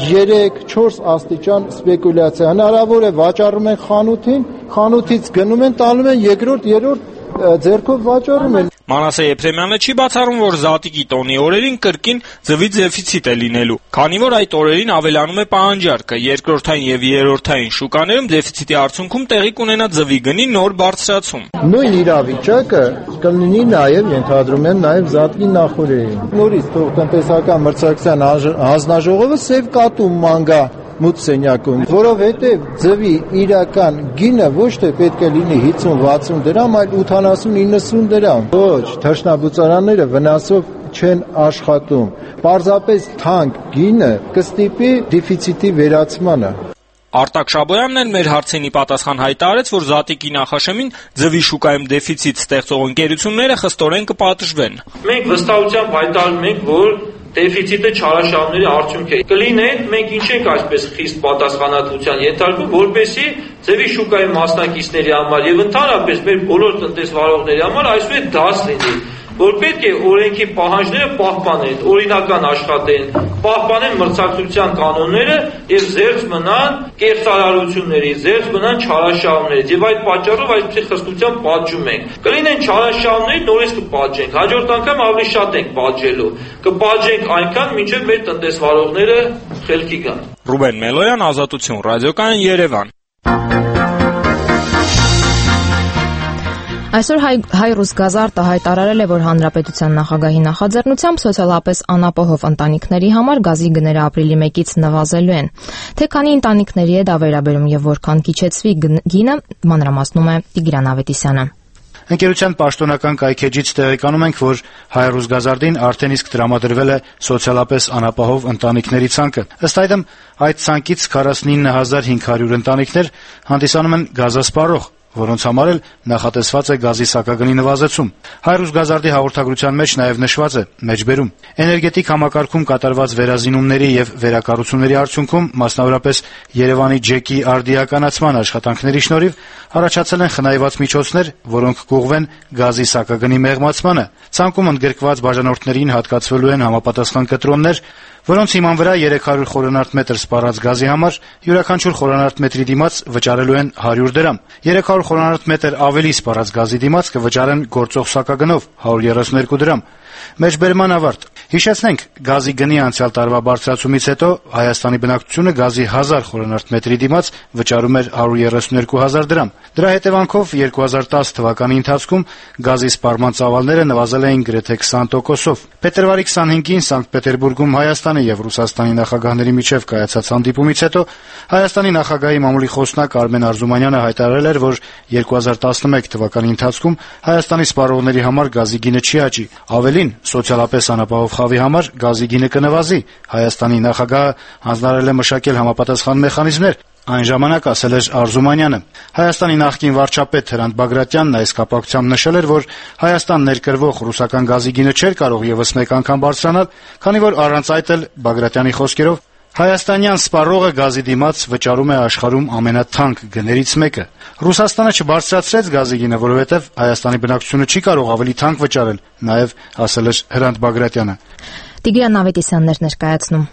3-4 աստիճան սպեկուլյացիա, հնարավոր է վաճառում են խանութին, խանութից գնում են, տալում են երկրորդ, երրորդ ձեռքով վաճառում են։ Մանասե Եփրեմյանը չի բացառում, որ Զատիկի տոնի օրերին կրկին ձվի դեֆիցիտ է լինելու, քանի որ այդ օրերին ավելանում է պահանջարկը, երկրորդային եւ երրորդային շուկաներում դեֆիցիտի արդյունքում տեղի կունենա ձվի գնի նոր բարձրացում։ Նույն իրավիճակը կլինի նաեւ, ենթադրում եմ, նաեւ Զատիկի նախորդին։ Նորից թող տնտեսական մրցակցության հանձնաժողովը սև կատու ման գա մութ սենյակում, որովհետև ձվի իրական գինը ոչ թե պետք է լինի 50-60 դրամ, այլ 80-90 դրամ։ Ոչ, թռչնաբուծարանները վնասով չեն աշխատում։ Պարզապես թանկ գինը կստիպի դեֆիցիտի վերացմանը։ Արտակ Շաբոյանն էլ մեր հարցերի պատասխան հայտարարեց, որ Զատիկի նախաշեմին ձվի շուկայում դեֆիցիտ ստեղծող ընկերությունները խստորեն կպատժվեն։ Մենք վստահությամբ հայտարարում ենք, որ դեֆիցիտը չարաշահումների արդյունք է։ Կլինեն, մենք ինչ ենք այսպես խիստ պատասխանատվության ենթարկում, որպեսզի ձևի շուկայի մասնակիցների համար եւ ընդհանրապես մեր բոլոր տնտեսվարողների համար այսպես դաս լինի, որ պետք է օրենքի պահանջները պահպանեն, օրինական աշխատեն, պահպանեն մրցակցության կանոնները եւ զերծ մնան կեղծարարություններից, զերծ մնան չարաշահումներից եւ այդ պատճառով այսպիսի խստությամբ պատժում ենք։ Կլինեն չարաշահումներ, նորից կպատժենք, հաջորդ անգամ ավելի շատ ենք պատժելու, կպատժենք այնքան, մինչեւ մեր տնտեսվարողները խելքի գան։ Ռուբեն Մելոյան, Ազատություն, Ռադիոկայան, Երևան։ Այսօր Հայ-Ռուսգազարտը հայտարարել է, որ հանրապետության նախագահի նախաձեռնությամբ սոցիալապես անապահով ընտանիքների համար գազի գները ապրիլի 1-ից նվազելու են։ Թե քանի ընտանիքների է դա վերաբերում եւ որքան կիչեցվի գինը, մանրամասնում է Տիգրան Ավետիսյանը։ Ընկերության պաշտոնական կայքեջից տեղեկանում ենք, որ Հայ-Ռուսգազարդին արդեն իսկ տրամադրվել է սոցիալապես անապահով ընտանիքների ցանկը։ Ըստ այդմ, այդ ցանկից 49500 ընտանիքներ հանդիսանում են գազասպառող, որոնց համար էլ նախատեսված է գազի սակագնի նվազեցում։ Հայ-Ռուսգազարդի հաղորդագրության մեջ նաև նշված է. մեջբերում էներգետիկ համակարգում կատարված վերազինումների եւ վերակառուցումների արդյունքում, մասնավորապես Երևանի ջեկի արդիականացման աշխատանքների շնորհիվ առաջացել են խնայված միջոցներ, որոնք կուղղվեն գազի սակագնի մեղմացմանը։ Ցանկում ընդգրկված բաժանորդներին հատկացվելու են համապատասխան կտրոններ, որոնց հիման վրա 300 խորանարդ մետր սպառած գազի համար յուրաքանչյուր խորանարդ մետրի դիմաց վճարելու են 100 դրամ։ 300 խորանարդ մետր ավելի սպառած գազի դիմաց կվճարեն գործող սակագնով 132 դրամ։ Մեջբերման ավարտ։ Հիշեցնենք, գազի գնի անցյալ տարվա բարձրացումից հետո Հայաստանի բնակչությունը գազի 1000 խորանարդ մետրի դիմաց վճարում էր 132,000 դրամ։ Դրա հետևանքով 2010 թվականի ընթացքում գազի սպառման ծավալները նվազել էին գրեթե 20%-ով։ Փետրվարի 25-ին Սանկտ Պետերբուրգում Հայաստանի եւ Ռուսաստանի նախագահների միջև կայացած հանդիպումից հետո Հայաստանի նախագահի մամուլի խոսնակ Արմեն Արզումանյանը հայտարարել էր, որ 2011 թվականի ընթացքում Հայաստանի սպառողների համար գազի գինը չի աճի։ Ավելին, սոցիալապես անապահով խավի համար գազի գինը կնվազի։ Հայաստանի նախագահը հանձնարարել է մշակել համապատասխան մեխանիզմներ, այն ժամանակ ասել էր Արզումանյանը։ Հայաստանի նախկին վարչապետ Հրանտ Բագրատյանն այս կապակցությամբ նշել էր, որ Հայաստան ներկրվող ռուսական գազի գինը չէր կարող եւս մեկ անգամ բարձրանալ, քանի որ առանց այդ էլ, Բագրատյանի խոսքերով, հայաստանյան սպառողը գազի դիմաց վճարում է աշխարհում ամենաթանկ գներից մեկը։ Ռուսաստանը չբարձրացրեց գազի գինը, որովհետև Հայաստանի բնակչությունը չի կարող ավելի թանկ վճարել, նաև ասել էր Հրանտ Բագրատյանը։ Տիգրան Ավետիսյանն էր ներկայացնում։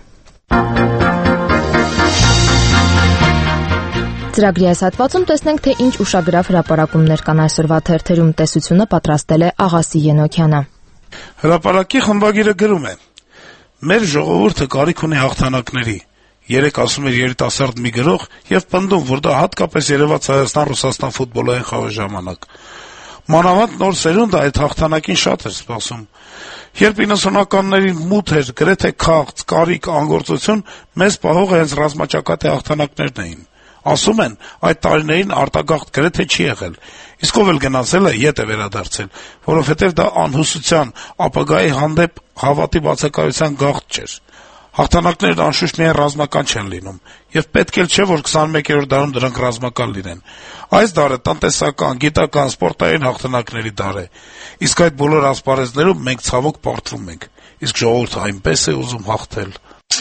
Ծրագրի այս հատվածում տեսնենք, թե ինչ ուշագրավ հրապարակումներ կան այսօրվա թերթերում։ Տեսությունը պատրաստել է Աղասի Ենոքյանը։ Հրապարակի խմբագիրը գրում է. «Մեր ժողովուրդը կարիք ունի հաղթանակների», երեկ ասում էր երիտասարդ մի գրող եւ պնդում, որ դա հատկապես երեւաց Հայաստան-Ռուսաստան ֆուտբոլային խաղի ժամանակ։ Մանավանդ նոր սերունդը այդ հաղթանակին շատ էր սպասում։ Երբ 90-ականներին մութ էր, գրեթե քաղց, կարիք, անգործություն, մեզ պահողը հենց ռազմաճակատի հաղթանակներն էին։ Ասում են, այդ տարիներին արտագաղթ գրեթե չի եղել, իսկ ով էլ գնացել է, ետ է վերադարձել, որովհետև դա անհուսության, ապագայի հանդեպ հավատի բացակայության գաղթ չէր։ Հաղթանակներն անշուշտ միայն ռազմական չեն լինում, եւ պետք էլ չէ, որ 21-րդ դարում դրանք ռազմական լինեն։ Այս դարը տնտեսական, գիտական, սպորտային հաղթանակների դար է, իսկ այդ բոլոր ասպարեզներում մենք ցավոք պարտվում ենք, իսկ ժողովուրդը այնպես է ուզում հաղթել։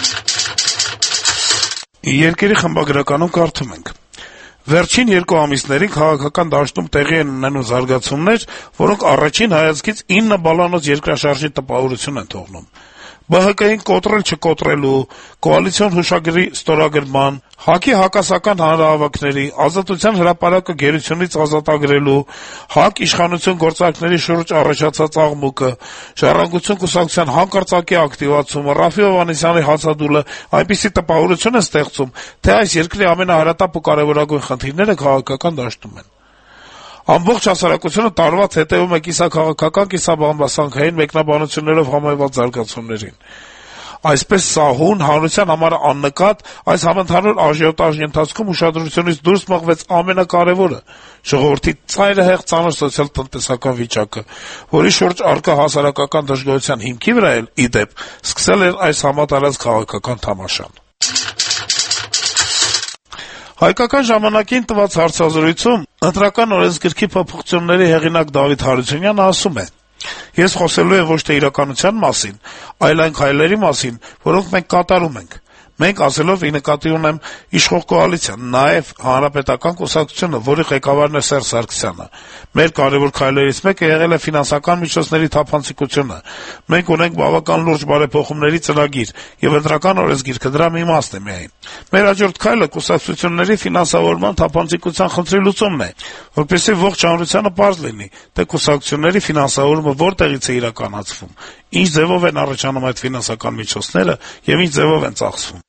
Երկրի խմբագրականում կարդում ենք. Վերջին 2 ամիսներին քաղաքական դաշտում տեղի են ունենում զարգացումներ, որոնք առաջին հայացքից 9 բալանոց երկրաշարժի տպավորություն են թողնում։ ԲՀԿ-ին կոտրել չկոտրելու, կոալիցիոն հուշագրի ստորագրման, ՀԱԿ-ի հակասական հանրահավաքների, Ազատության հրապարակը գերությունից ազատագրելու, ՀԱԿ իշխանություն գործարքների շուրջ առաջացած աղմուկը, Ժառանգություն կուսակցության հանկարծակի ակտիվացումը, Ռաֆի Հովհաննիսյանի հացադուլը այնպիսի տպավորություն է ստեղծում, թե այս երկրի ամենահարատապ ու կարևորագույն խնդիրները քաղաքական դաշտում են։ Ամբողջ հասարակությունը տարված հետևում է կիսաքաղաքական, կիսաբամբասանքային մեկնաբանություններով համայնված զարգացումներին։ Այսպես սահուն, հանրության համար աննկատ, այս համընդհանուր աժիոտաժի ընթացքում ուշադրությունից դուրս մղվեց ամենակարևորը՝ ժողովրդի ծայրահեղ ծանր սոցիալ-տնտեսական վիճակը, որի շուրջ առկա հասարակական դժգոհության հիմքի վրա էլ, ի դեպ, սկսել էր այս համատարած քաղաքական թամաշան։ Հայկական ժամանակին տված հարցազրույցում ընտրական օրենսգրքի փոփոխությունների հեղինակ Դավիթ Հարությունյանը ասում է. «Ես խոսելու եմ ոչ թե իրականության մասին, այլ այն քայլերի մասին, որոնք մենք կատարում ենք։ Մենք ասելով ի նկատի ունեմ իշխող կոալիցիան, նաև Հանրապետական կուսակցությունը, որի ղեկավարն է Սերժ Սարգսյանը։ Մեր կարևոր քայլերից մեկը եղել է ֆինանսական միջոցների թափանցիկությունը։ Մենք ունենք բավական լուրջ բարեփոխումների ծրագիր, եւ ընտրական օրենսգիրքը դրա մի մասն է միայն։ Մեր հաջորդ քայլը կուսակցությունների ֆինանսավորման թափանցիկության խնդրի լուծումն է, որպեսզի ողջ հանրությանը պարզ լինի, թե կուսակցությունների ֆինանսավորումը որտեղից է իրականացվում, ինչ ձևով են առաջանում այդ ֆինանսական միջոցները եւ ինչ ձևով են ծախսվում»։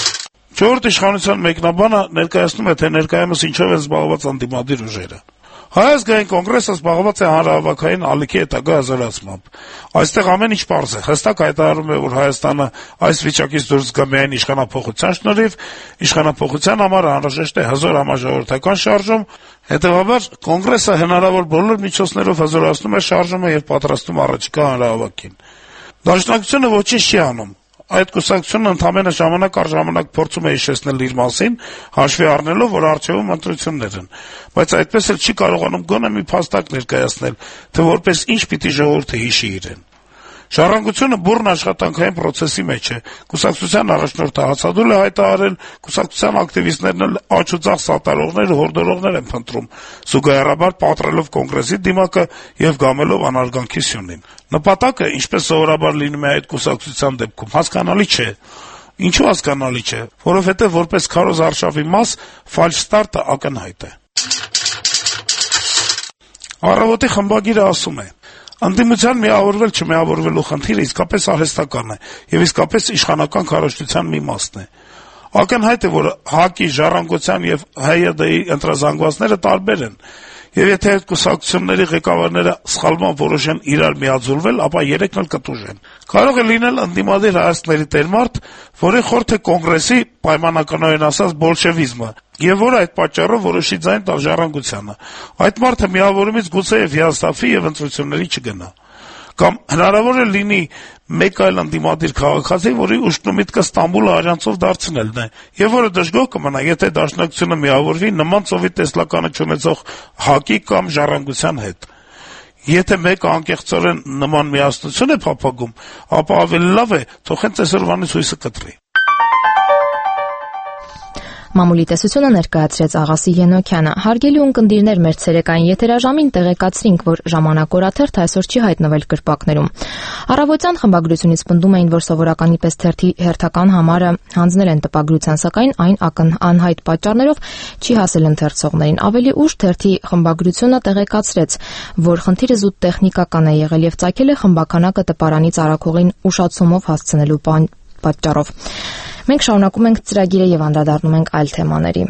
Չորրորդ իշխանության մեկնաբանը ներկայացնում է, թե ներկայումս ինչով են զբաղված ընդդիմադիր ուժերը։ Հայ ազգային կոնգրեսը զբաղված է հանրահավաքային ալիքի հետագա հզորացմամբ։ Այստեղ ամեն ինչ պարզ է, հստակ հայտարարում է, որ Հայաստանը այս վիճակից դուրս գա միայն իշխանափոխության շնորհիվ, իշխանափոխության համար անհրաժեշտ է հզոր համաժողովրդական շարժում, հետևաբար կոնգրեսը հնարավոր բոլոր միջոցներով հզորացնում է շարժումը եւ պատրաստում առաջիկա հանրահավաքին։ Դաշնակցությունը ոչինչ չի անում։ Այդ կուսակցությունը ընդամենը ժամանակ առ ժամանակ փորձում է հիշեցնել իր մասին, հաշվի առնելով, որ առջևում ընտրություններ են, բայց այդպես էլ չի կարողանում գոնե մի փաստակ ներկայացնել, թե որպես ինչ պիտի ժողովուրդը հիշի իրեն։ Ժառանգությունը բուռն աշխատանքային process-ի մեջ է, կուսակցության առաջնորդը հացադուլ է հայտարարել, կուսակցության ակտիվիստներն էլ աջ ու ձախ սատարողներ ու հորդորողներ են փնտրում, զուգահեռաբար պատռելով կոնգրեսի դիմակը եւ գամելով անարգանքի սյունին։ Նպատակը, ինչպես սովորաբար լինում է այդ կուսակցության դեպքում, հասկանալի չէ։ Ինչու հասկանալի չէ, որովհետեւ որպես քարոզ արշավի մաս ֆալշ ստարտը ակնհայտ է։ Առավոտի խմբագիրը ասում է. Ընդդիմության միավորվել չմիավորվելու խնդիրը իսկապես արհեստական է եւ իսկապես իշխանական քարոզչության մի մասն է։ Ակնհայտ է, որ ՀԱԿ-ի, Ժառանգության եւ ՀՅԴ-ի ընտրազանգվածները տարբեր են, եւ եթե այդ կուսակցությունների ղեկավարները սխալման որոշեն իրար միաձուլվել, ապա երեքն էլ կտուժ են։ Կարող է լինել ընդդիմադիր հայացքների տերմարդ, որի խորթ է կոնգրեսի, պայմանականորեն ասած, բոլշևիզմը, եւ որ այդ պատճառով որոշի ձայն տալ Ժառանգությանը։ Այդ մարդը միավորումից գուցեև հիասթափվի եւ ընտրությունների չգնա։ Կամ հնարավոր է լինի մեկ այլ ընդդիմադիր քաղաքացի, որի ուշքն ու միտքը Ստամբուլը արյանցով դարձնելն է, եւ որը դժգոհ կմնա, եթե դաշնակցությունը միավորվի նման ծովի տեսլականը չունեցող ՀԱԿ-ի կամ Ժառանգության հետ։ Եթե մեկը անկեղծորեն նման միասնություն է փափագում, ապա ավելի լավ է, թող հենց այսօրվանից հույսը կտրի։ Մամուլի տեսությունը ներկայացրեց Աղասի Ենոքյանը։ Հարգելի ունկնդիրներ, մեր ցերեկային եթերաժամին տեղեկացրինք, որ ժամանակ օրաթերթ այսօր չի հայտնվել կրպակներում։ Առավոտյան խմբագրությունից պնդում էին, որ սովորականի պես թերթի հերթական համարը հանձնել են տպագրության, սակայն այն անհայտ պատճառներով չի հասել ընթերցողներին։ Ավելի ուշ թերթի խմբագրությունը տեղեկացրեց, որ խնդիրը զուտ տեխնիկական է եղել եւ ծագել է խմբականակը տպարանից արագողին ուշացումով հասցնելու պատճառով։ Մենք շարունակում ենք ծրագիրը եւ անդրադառնում ենք այլ թեմաների։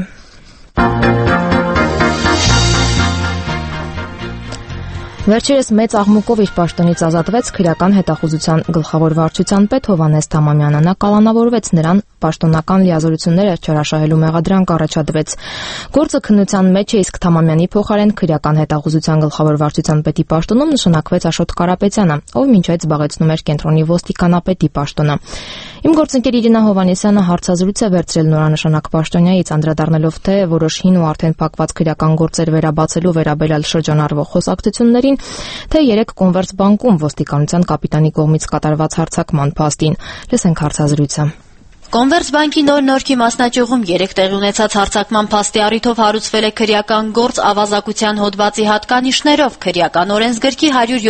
Վերջերս մեծ աղմուկով իր պաշտոնից ազատվեց քրեական հետախուզության գլխավոր վարչության պետ Հովհաննես Թամամյանը։ Նա կալանավորվեց, նրան պաշտոնական լիազորությունները չարաշահելու մեղադրանք առաջադրվեց։ Գործը քննության մեջ է, իսկ Թամամյանի փոխարեն քրեական հետախուզության գլխավոր վարչության պետի պաշտոնում նշանակվեց Աշոտ Կարապետյանը, ով մինչ այդ զբաղեցնում էր կենտրոնի ոստիկանապետի պաշտոնը։ Իմ գործընկեր Իրինա Հովհաննիսյանը հարցազրույց է վերցրել նորանշանակ պաշտոնյայից, անդրադառնալով թե որոշ հին ու արդեն փակված քրեական գործեր վերաբացելու վերաբերյալ շրջանառվող խոսակցություններին, թե 3 կոնվերս բանկում ոստիկանության կապիտանի կողմից կատարված հարձակման փաստին։ Լսենք հարցազրույցը։ Կոնվերս բանկի նոր նորքի մասնաճյուղում 3 տեղի ունեցած հարձակման փաստի առիթով հարուցվել է քրեական գործ ավազակության հոդվածի հատկանիշներով քրեական օրենսգրքի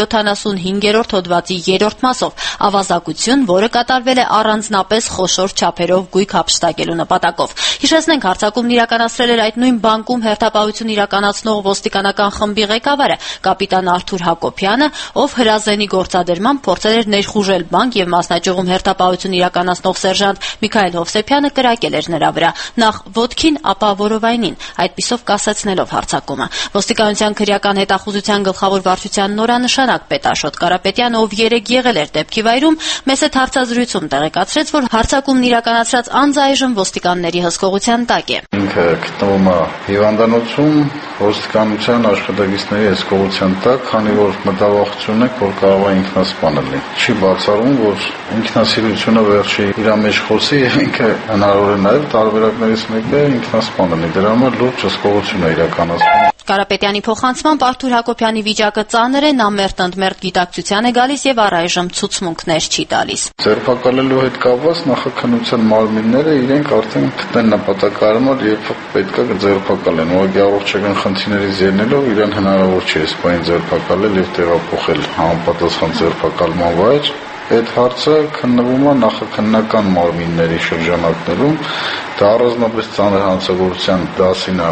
175-րդ հոդվածի 3-րդ մասով ավազակություն, որը կատարվել է առանձնապես խոշոր չափերով գույք հափշտակելու նպատակով։ Հիշեցնենք, հարձակումն իրականացրել էր այդ նույն բանկում հերթապահություն իրականացնող ոստիկանական խմբի ղեկավարը կապիտան Արթուր Հակոբյանը, ով հրազենի գործադրմամբ փորձել էր ներխուժել բանկ եւ մասնաճյուղում հերթապահություն իրականացնող սերժանտ Միքայել Հովսեփյանը կրակել էր նրա վրա, նախ ոտքին, ապա որովայնին, այդպիսով կասեցնելով հարձակումը։ Ոստիկանության քրեական հետախուզության գլխավոր վարչության նորանշանակ պետ Աշոտ Կարապետյանը, ով 3 եղել էր դեպքի վայրում, մեծ հարցազրույցում տեղեկացրեց, որ հարձակումն իրականացրած անձը այժմ ոստիկանների հսկողության տակ է։ Ինքը գտնվում է հիվանդանոցում, ոստիկանության աշխատակիցների հսկողության տակ, քանի որ մտավախություն է, որ կարող է ինքնասպանել լինել։ Չի բացառում, որ ինքնասիրությունը վերջի իր մեջ խոսի եւ ինքը հնարավոր է նաեւ տարբերակներից մեկը ինքնասպան լինի։ Դրա համար լուրջ հսկողություն է իրականացվում։ Կարապետյանի փոխանցմամբ Արթուր Հակոբյանի վիճակը ծանր է, նա մերթ-ընդմերթ գիտակցության է գալիս եւ առայժմ ցուցմունքներ չի տալիս։ Ձերբակալելու հետ կապված նախաքննության մարմինները իրենք արդեն գտնեն նպատակարար, երբ պետքա ձերբակալեն։ Ուղղակի առողջական խնդիրներից ելնելով իրեն հնարավոր չէ սպայն ձերբակալել եւ տեղափոխել համապատասխան ձերբակալման վայր։ Այդ հարցը քննվում է նախաքննական մարմինների շրջանակներում, դա առանձնապես ծանր հանցագործության դասին է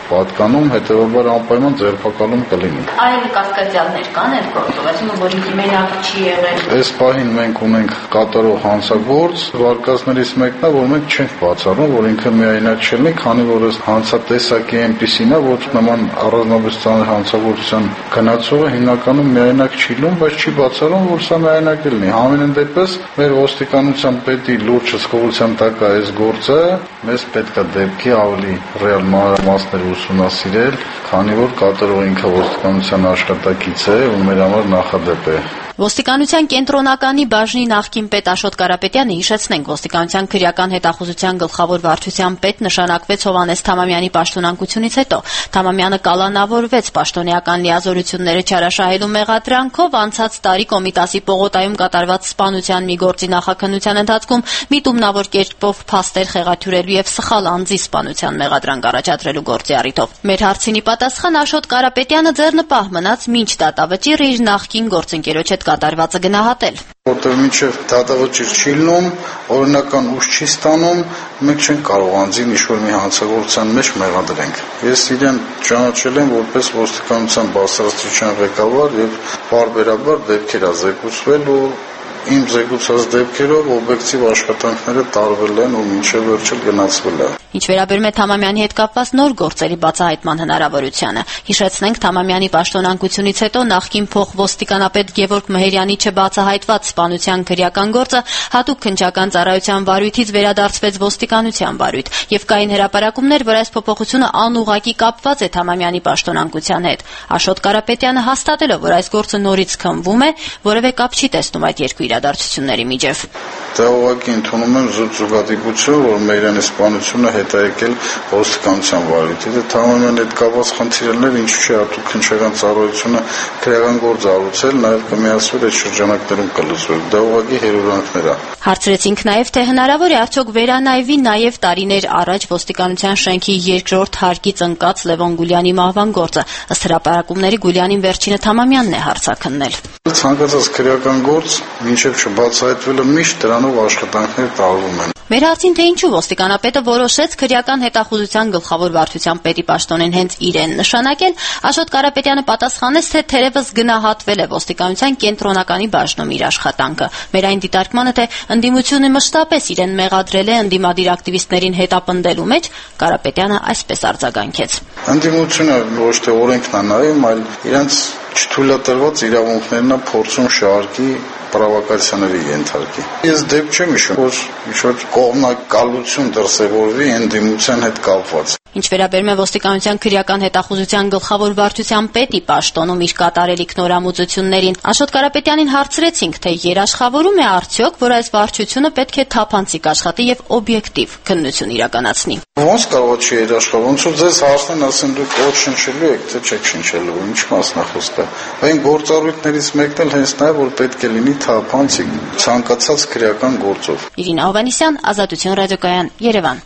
պատկանում, հետեւաբար անպայման ձերբակալում կլինի։ Այլ կասկածյալներ կան այդ գործով, այսինքն որ ինքը մենակ չի եղել։ Այս պահին մենք ունենք կատարող հանցագործ, վարկածներից մեկն է, որ մենք չենք բացառում, որ ինքը միայնակ չլինի, քանի որ այս հանցատեսակի այնպիսին է, որ նման առանձնապես հանցագործության գնացողը հիմնականում միայնակ չի լինում, բայց չի բացառում, որ սա միայնակ լինի։ Համենայն դեպս մեր ոստիկանության պետի լուրջ հսկողության տակ է այս գործը, մեզ պետք է դեպքի ավելի ռեալ մանրամասներ ուսումնասիրել, քանի որ կատարող ինքը ոստիկանության աշխատակից է ու մեր համար նախադեպ է։ Ոստիկանության կենտրոնականի բաժնի նախկին պետ Աշոտ Կարապետյանը, հիշեցնենք, ոստիկանության քրեական հետախուզության գլխավոր վարչության պետ նշանակվեց Հովհաննես Թամամյանի պաշտոնանկությունից հետո։ Թամամյանը կալանավորվեց պաշտոնեական լիազորությունները չարաշահելու մեղադրանքով անցած տարի Կոմիտասի պողոտայում կատարված սպանության մի գործի նախաքննության ընթացքում միտումնավոր կերպով փաստեր խեղաթյուրելու եւ սխալ անձի սպանության մեղադրանք առաջադրելու գործի առիթով։ Մեր հարցինի պատասխան Աշոտ Կարապետյանը ձեռնպահ մնաց մինչ դատավճիռ իր նախկին գործընկերոջ հետ կատարվածը գնահատել։ Որտեղ մինչև դատավճիռ չի լինում, օրինական ուժ չի ստանում, մենք չենք կարող անձին ինչ-որ մի հանցագործության մեջ մեղադրենք։ Ես իրեն ճանաչել եմ որպես ոստիկանության բարձրաստիճան ղեկավար եւ բարբերաբար դեպքեր ա զեկուցվել ու իմ զեկուցած դեպքերով օբյեկտիվ աշխատանքները տարվել են ու մինչև վերջը գնացվել է։ Ինչ վերաբերում է Թամամյանի հետ կապված նոր գործերի բացահայտման հնարավորությանը, հիշեցնենք Թամամյանի պաշտոնանկությունից հետո նախկին փոխոստիկանապետ Գևորգ Մհերյանի չբացահայտված սպանության քրեական գործը հատուկ քննչական ծառայության վարույթից վերադարձվեց ոստիկանության վարույթ, եւ կային հրապարակումներ, որ այս փոփոխությունը անուղղակի կապված է Թամամյանի պաշտոնանկության հետ։ Աշոտ Կարապետյանը հաստատելով, որ այս գործը նորից քննվում է, որևէ կապ չի տեսնում այդ երկու իրադարձությունների միջև։ Դա ուղղակի ընդունում եմ զուտ զուգադիպություն, որ Մհերյանի սպանությունը հետաեկել ոստիկանության վարույթի։ Թամամյանի հետ կապված խնդիրներ, ինչու՞ չէ հատուկ քննչական ծառայությունը քրեական գործ արուցել, նաև կմիացվել այդ շրջանակներում կլուծվել։ Դա ուղղակի հերորանքներ է։ Հարցրեցինք նաև, թե հնարավոր է արդյոք վերանայվի նաև տարիներ առաջ ոստիկանության շենքի երկրորդ հարկից ընկած Լևոն Գուլյանի մահվան գործը։ Ըստ հրապարակումների Գուլյանին վերջինը Թամամյանն է հարցաքննել։ Ցանկացած քրեական գործ մինչև չբացահայտվելը միշտ դրանով աշխատանքներ տարվում են։ Մեր հարցին, թե ինչու ոստիկանապետը որոշեց քրեական հետախուզության գլխավոր վարչության պետի պաշտոնին հենց իրեն նշանակել, Աշոտ Կարապետյանը պատասխանեց, թե թերևս գնահատվել է ոստիկանության կենտրոնականի բաժնում իր աշխատանքը։ Մեր այն դիտարկմանը, թե ընդդիմությունը մշտապես իրեն մեղադրել է ընդդիմադիր ակտիվիստներին հետապնդելու մեջ, Կարապետյանը այսպես արձագանքեց։ Ընդդիմությունը ոչ թե օրենքն է նայում, այլ իրենց չթույլատրված իրավունքներն է փորձում շահարկի պրովոկացիաների ենթարկի։ Ես դեպք չեմ հիշում, որ ինչ-որ կողմնակալություն դրսևորվի ընդդիմության հետ կապված։ Ինչ վերաբերում է ոստիկանության քրեական հետախուզության գլխավոր վարչության պետի պաշտոնում իր կատարելիք նորամուծություններին, Աշոտ Կարապետյանին հարցրեցինք, թե երաշխավորում է արդյոք, որ այս վարչությունը պետք է թափանցիկ աշխատի եւ օբյեկտիվ քննություն իրականացնի։ Ոնց կարող է երաշխավոր, ոնց որ ձեզ հարցնեն, ասեն դուք ոչ շնչելու եք, թե չեք շնչելու, ինչ մասնախոսք է։ Այն գործառույթներից մեկն էլ հենց նա է, որ պետք է լինի թափանցիկ, ցանկացած քրեական գործով։ Իրինա Հովհաննիսյան, Ազատություն ռադիոկայան, Երևան։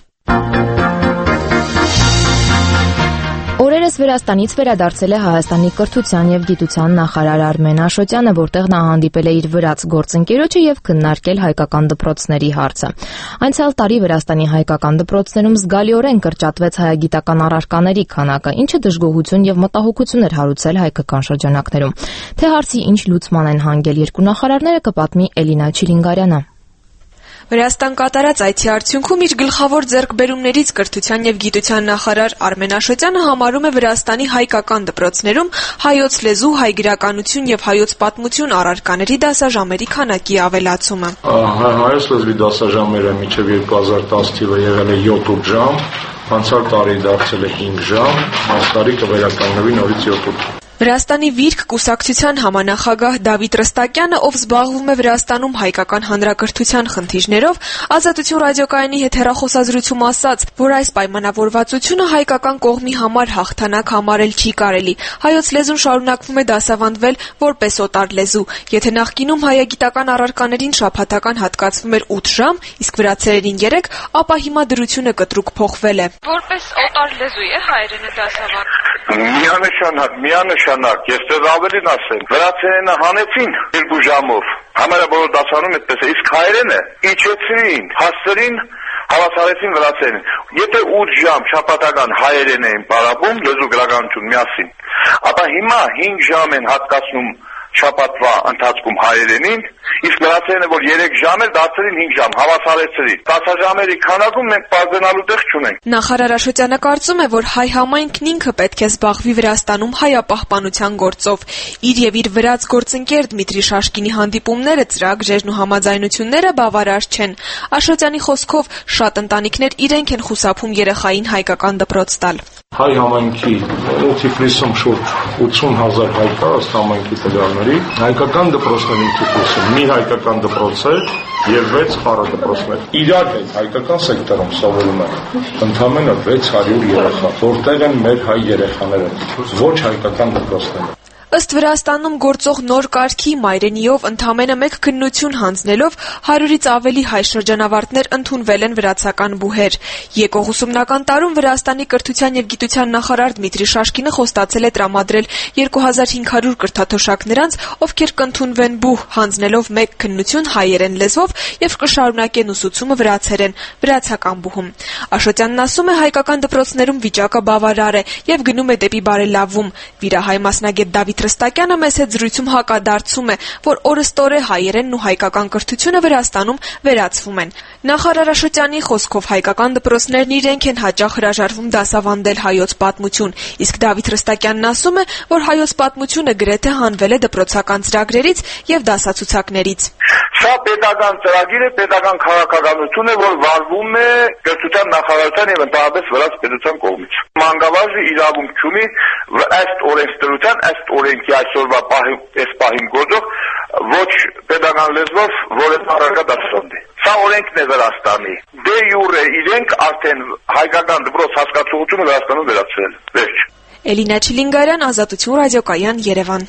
Օրերս Վրաստանից վերադարձել է Հայաստանի կրթության եւ գիտության նախարար Արմեն Աշոտյանը, որտեղ նա հանդիպել է իր վրաց գործընկերոջը եւ քննարկել հայկական դպրոցների հարցը։ Անցյալ տարի Վրաստանի հայկական դպրոցներում զգալիորեն կրճատվեց հայագիտական առարկաների քանակը, ինչը դժգոհություն եւ մտահոգություն էր հարուցել հայկական շրջանակներում։ Թե հարցի ինչ լուծման են հանգել երկու նախարարները, կպատմի Էլինա Չիլինգարյանը։ Վրաստան կատարած այցի արդյունքում իր գլխավոր ձեռքբերումներից կրթության եւ գիտության նախարար Արմեն Աշոտյանը համարում է Վրաստանի հայկական դպրոցներում հայոց լեզու, հայ գրականություն եւ հայոց պատմություն առարկաների դասաժամերի քանակի ավելացումը։ Հայոց լեզվի դասաժամերը մինչեւ 2010 թիվը եղել է 7-8 ժամ, անցյալ տարի դարձել է 5 ժամ, այս տարի կվերականգնվի նորից 7-8։ Վրաստանի Վիրք կուսակցության համանախագահ Դավիթ Ռստակյանը, ով զբաղվում է Վրաստանում հայկական հանրակրթության խնդիրներով, Ազատություն ռադիոկայանի հետ հեռախոսազրույցում ասաց, որ այս պայմանավորվածությունը հայկական կողմի համար հաղթանակ համարել չի կարելի։ Հայոց լեզուն շարունակվում է դասավանդվել որպես օտար լեզու։ Եթե նախկինում հայագիտական առարկաներին շաբաթական հատկացվում էր 8 ժամ, իսկ վրացերենին 3, ապա հիմա դրությունը կտրուկ փոխվել է։ Որպես օտար լեզու է հայերենը դասավանդվում։ Միանշանակ, ես դեռ ավելին ասեմ, վրացերենը հանեցին 2 ժամով, համարյա բոլոր դասարանում այդպես է, իսկ հայերենը իջեցրին, հասցրին Հավասարեցին վրացերին։ Եթե 8 ժամ շաբաթական հայերեն էին պարապում լեզու գրականություն միասին, ապա հիմա 5 ժամ են հատկացնում շաբաթվա ընթացքում հայերենին, իսկ վրացերենը որ 3 ժամ էր դարձրին 5 ժամ, հավասարեցրին։ 10 ժամերի քանակում մենք բաժանալու տեղ չունենք։ Նախարար Աշոտյանը կարծում է, որ հայ համայնքն ինքը պետք է զբաղվի Վրաստանում հայապահպանության գործով։ Իր եւ իր վրաց գործընկեր Դմիտրի Շաշկինի հանդիպումները, ծրագրերն ու համաձայնությունները բավարար չեն։ Աշոտյանի խոսքով շատ ընտանիքներ իրենք են խուսափում երեխային հայկական դպրոց տալ։ Հայ համայնքի Թիֆլիսում շուրջ 80,000 հայ կա, ըստ համայնքի տվյալների, հայկական դպրոցներին Թիֆլիսում մի հայկական դպրոց է եւ 6 խառը դպրոցներ։ Իրար հետ հայկական սեկտորում սովորում են ընդամենը 600 երեխա, որտեղ են մեր հայ երեխաները, ոչ հայկական դպրոցները։ Ըստ Վրաստանում գործող նոր կարգի մայրենիով ընդամենը 1 քննություն հանձնելով 100-ից ավելի հայ շրջանավարտներ ընդունվել են վրացական բուհեր։ Եկող ուսումնական տարում Վրաստանի կրթության եւ գիտության նախարար Դմիտրի Շաշկինը խոստացել է տրամադրել 2500 կրթաթոշակ նրանց, ովքեր կընդունվեն բուհ, հանձնելով 1 քննություն հայերեն լեզվով եւ կշարունակեն ուսուցումը վրացական բուհում։ Աշոտյանն ասում է, հայկական դպրոցներում վիճակը բավարար է եւ գնում է դեպի բարելավում։ Վիրահայ մասնագետ Դավիթ Ռստակյանը մեծ հետ զրույցում հակադարձում է, որ օրըստօրե հայերենն ու հայկական կրթությունը Վրաստանում վերացվում են։ Նախարար Աշոտյանի խոսքով հայկական դպրոցներն իրենք են հաճախ հրաժարվում դասավանդել հայոց պատմություն, իսկ Դավիթ Ռստակյանն ասում է, որ հայոց պատմությունը գրեթե հանվել է դպրոցական ծրագրերից եւ դասացուցակներից։ Սա պետական ծրագիր է, պետական քաղաքականություն է, որ վարվում է կրթության նախարարության եւ ընդհանրապես Վրաց պետության կողմից։ Մանկավարժը իրավունք ունի ըստ օրենսդրության, ըստ օրենքի այսօրվա պահին գործող ոչ պետական լեզվով որևէ առարկա դասավանդի։ Սա օրենքն է Վրաստանի։ Դե յուրե իրենք արդեն հայկական դպրոց հասկացողությունը Վրաստանում վերացրել։ Վերջ։ Էլինա Չիլինգարյան, Ազատություն ռադիոկայան, Երևան։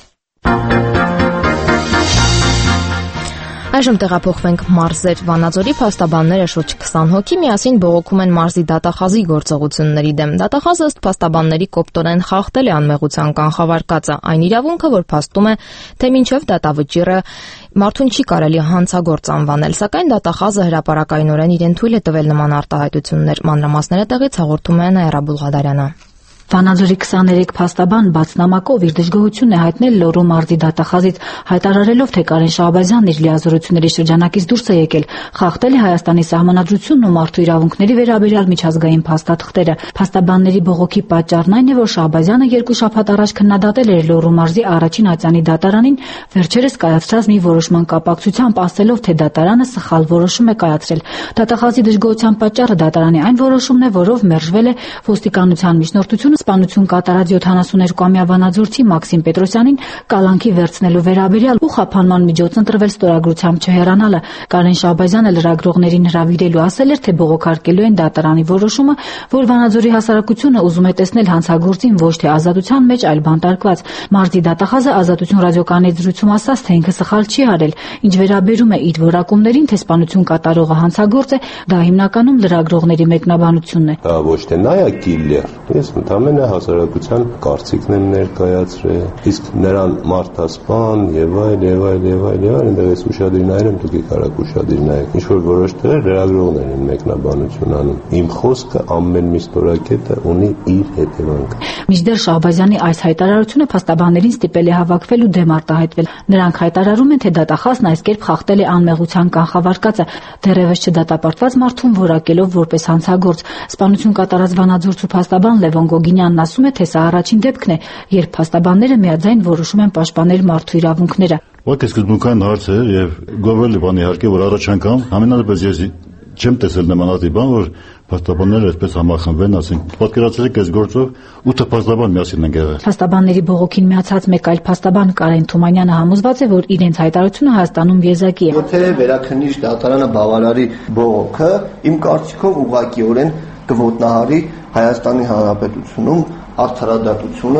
Այժմ տեղափոխվենք մարզեր։ Վանաձորի փաստաբանները շուրջ 20 հոգի միասին բողոքում են մարզի դատախազի գործողությունների դեմ։ Դատախազը ըստ փաստաբանների կոպտորեն խախտել է անմեղության կանխավարկածը, այն իրավունքը, որ փաստում է, թե մինչև դատավճիռը մարդուն չի կարելի հանցագործ անվանել, սակայն դատախազը հրապարակայնորեն իրեն թույլ է տվել նման արտահայտություններ։ Մանրամասները տեղից հաղորդում է Նաիրա Բուլղադարյանը։ Վանաձորի 23 փաստաբան բաց նամակով իր դժգոհությունն է հայտնել Լոռու մարզի դատախազից, հայտարարելով, թե Կարեն Շահբազյանն իր լիազորությունների շրջանակից դուրս է եկել, խախտել է Հայաստանի սահմանադրությունն ու մարդու իրավունքների վերաբերյալ միջազգային փաստաթղթերը։ Փաստաբանների բողոքի պատճառն այն է, որ Շահբազյանը 2 շաբաթ առաջ քննադատել էր Լոռու մարզի առաջին ատյանի դատարանին, վերջերս կայացրած մի որոշման կապակցությամբ ասելով, թե դատարանը սխալ որոշում է կայացրել։ Դատախազի դժգոհության պատճառը դատարանի այն որոշումն է, որով մերժվել է ոստիկանության միջնորդությունը սպանություն կատարած 72-ամյա վանաձորցի Մաքսիմ Պետրոսյանին կալանքի վերցնելու վերաբերյալ ու խափանման միջոց ընտրվել ստորագրությամբ չհեռանալը։ Կարեն Շահբազյանը լրագրողներին հրավիրելու ասել էր, թե բողոքարկելու են դատարանի որոշումը, որ Վանաձորի հասարակությունը ուզում է տեսնել հանցագործին ոչ թե ազատության մեջ, այլ բանտարկված։ Մարզի դատախազը Ազատություն ռադիոկայանի զրույցում ասաց, թե ինքը սխալ չի արել, ինչ վերաբերում է իր որակումներին, թե սպանություն կատարողը հանցագործ է, դա հիմնականում լրագրողների մեկնաբանությունն է։ Դա ոչ թե նա է կիլլեր, ես ընդամենը հասարակության կարծիքն եմ ներկայացրել, իսկ նրան մարդասպան եւ այլ, այնտեղ ես ուշադիր նայել եմ, դուք եք արագ ուշադիր նայեք, ինչ որ որոշ տեղեր լրագրողներ են մեկնաբանություն անում։ Իմ խոսքը ամեն մի ստորակետը ունի իր հետևանքը։ Մինչդեռ Շահբազյանի այս հայտարարությունը փաստաբաններին ստիպել է հավաքվել ու դեմ արտահայտվել։ Նրանք հայտարարում են, թե դատախազն այս կերպ խախտել է անմեղության կանխավարկածը, դեռևս չդատապարտված մարդուն որակելով որպես հանցագործ։ Սպանություն կատարած վանաձորցու փաստաբան Լևոն Գոգինյանն ասում է, թե սա առաջին դեպքն է, երբ փաստաբանները միաձայն որոշում են պաշտպանել մարդու իրավունքները։ Ոք սկզբունքային հարց է եւ գովելի բան իհարկե, որ առաջ անգամ ամենալեզվես ես չեմ տեսել նմանատիպ բան, որ փաստաբանները այսպես համախմբվեն, ասենք, պատկերացրեք այս գործով 8 փաստաբան միասին են եղել։ Փաստաբանների բողոքին միացած մեկ այլ փաստաբան Կարեն Թումանյանը համոզված է, որ իրենց հայտարարությունը Հայաստանում եզակի է։ Եթե վերաքննիչ դատարանը բավարարի բողոքը, իմ կարծիքով ուղղակիորեն կոտնահարի Հայաստանի Հանրապետությունում արդարադատությունը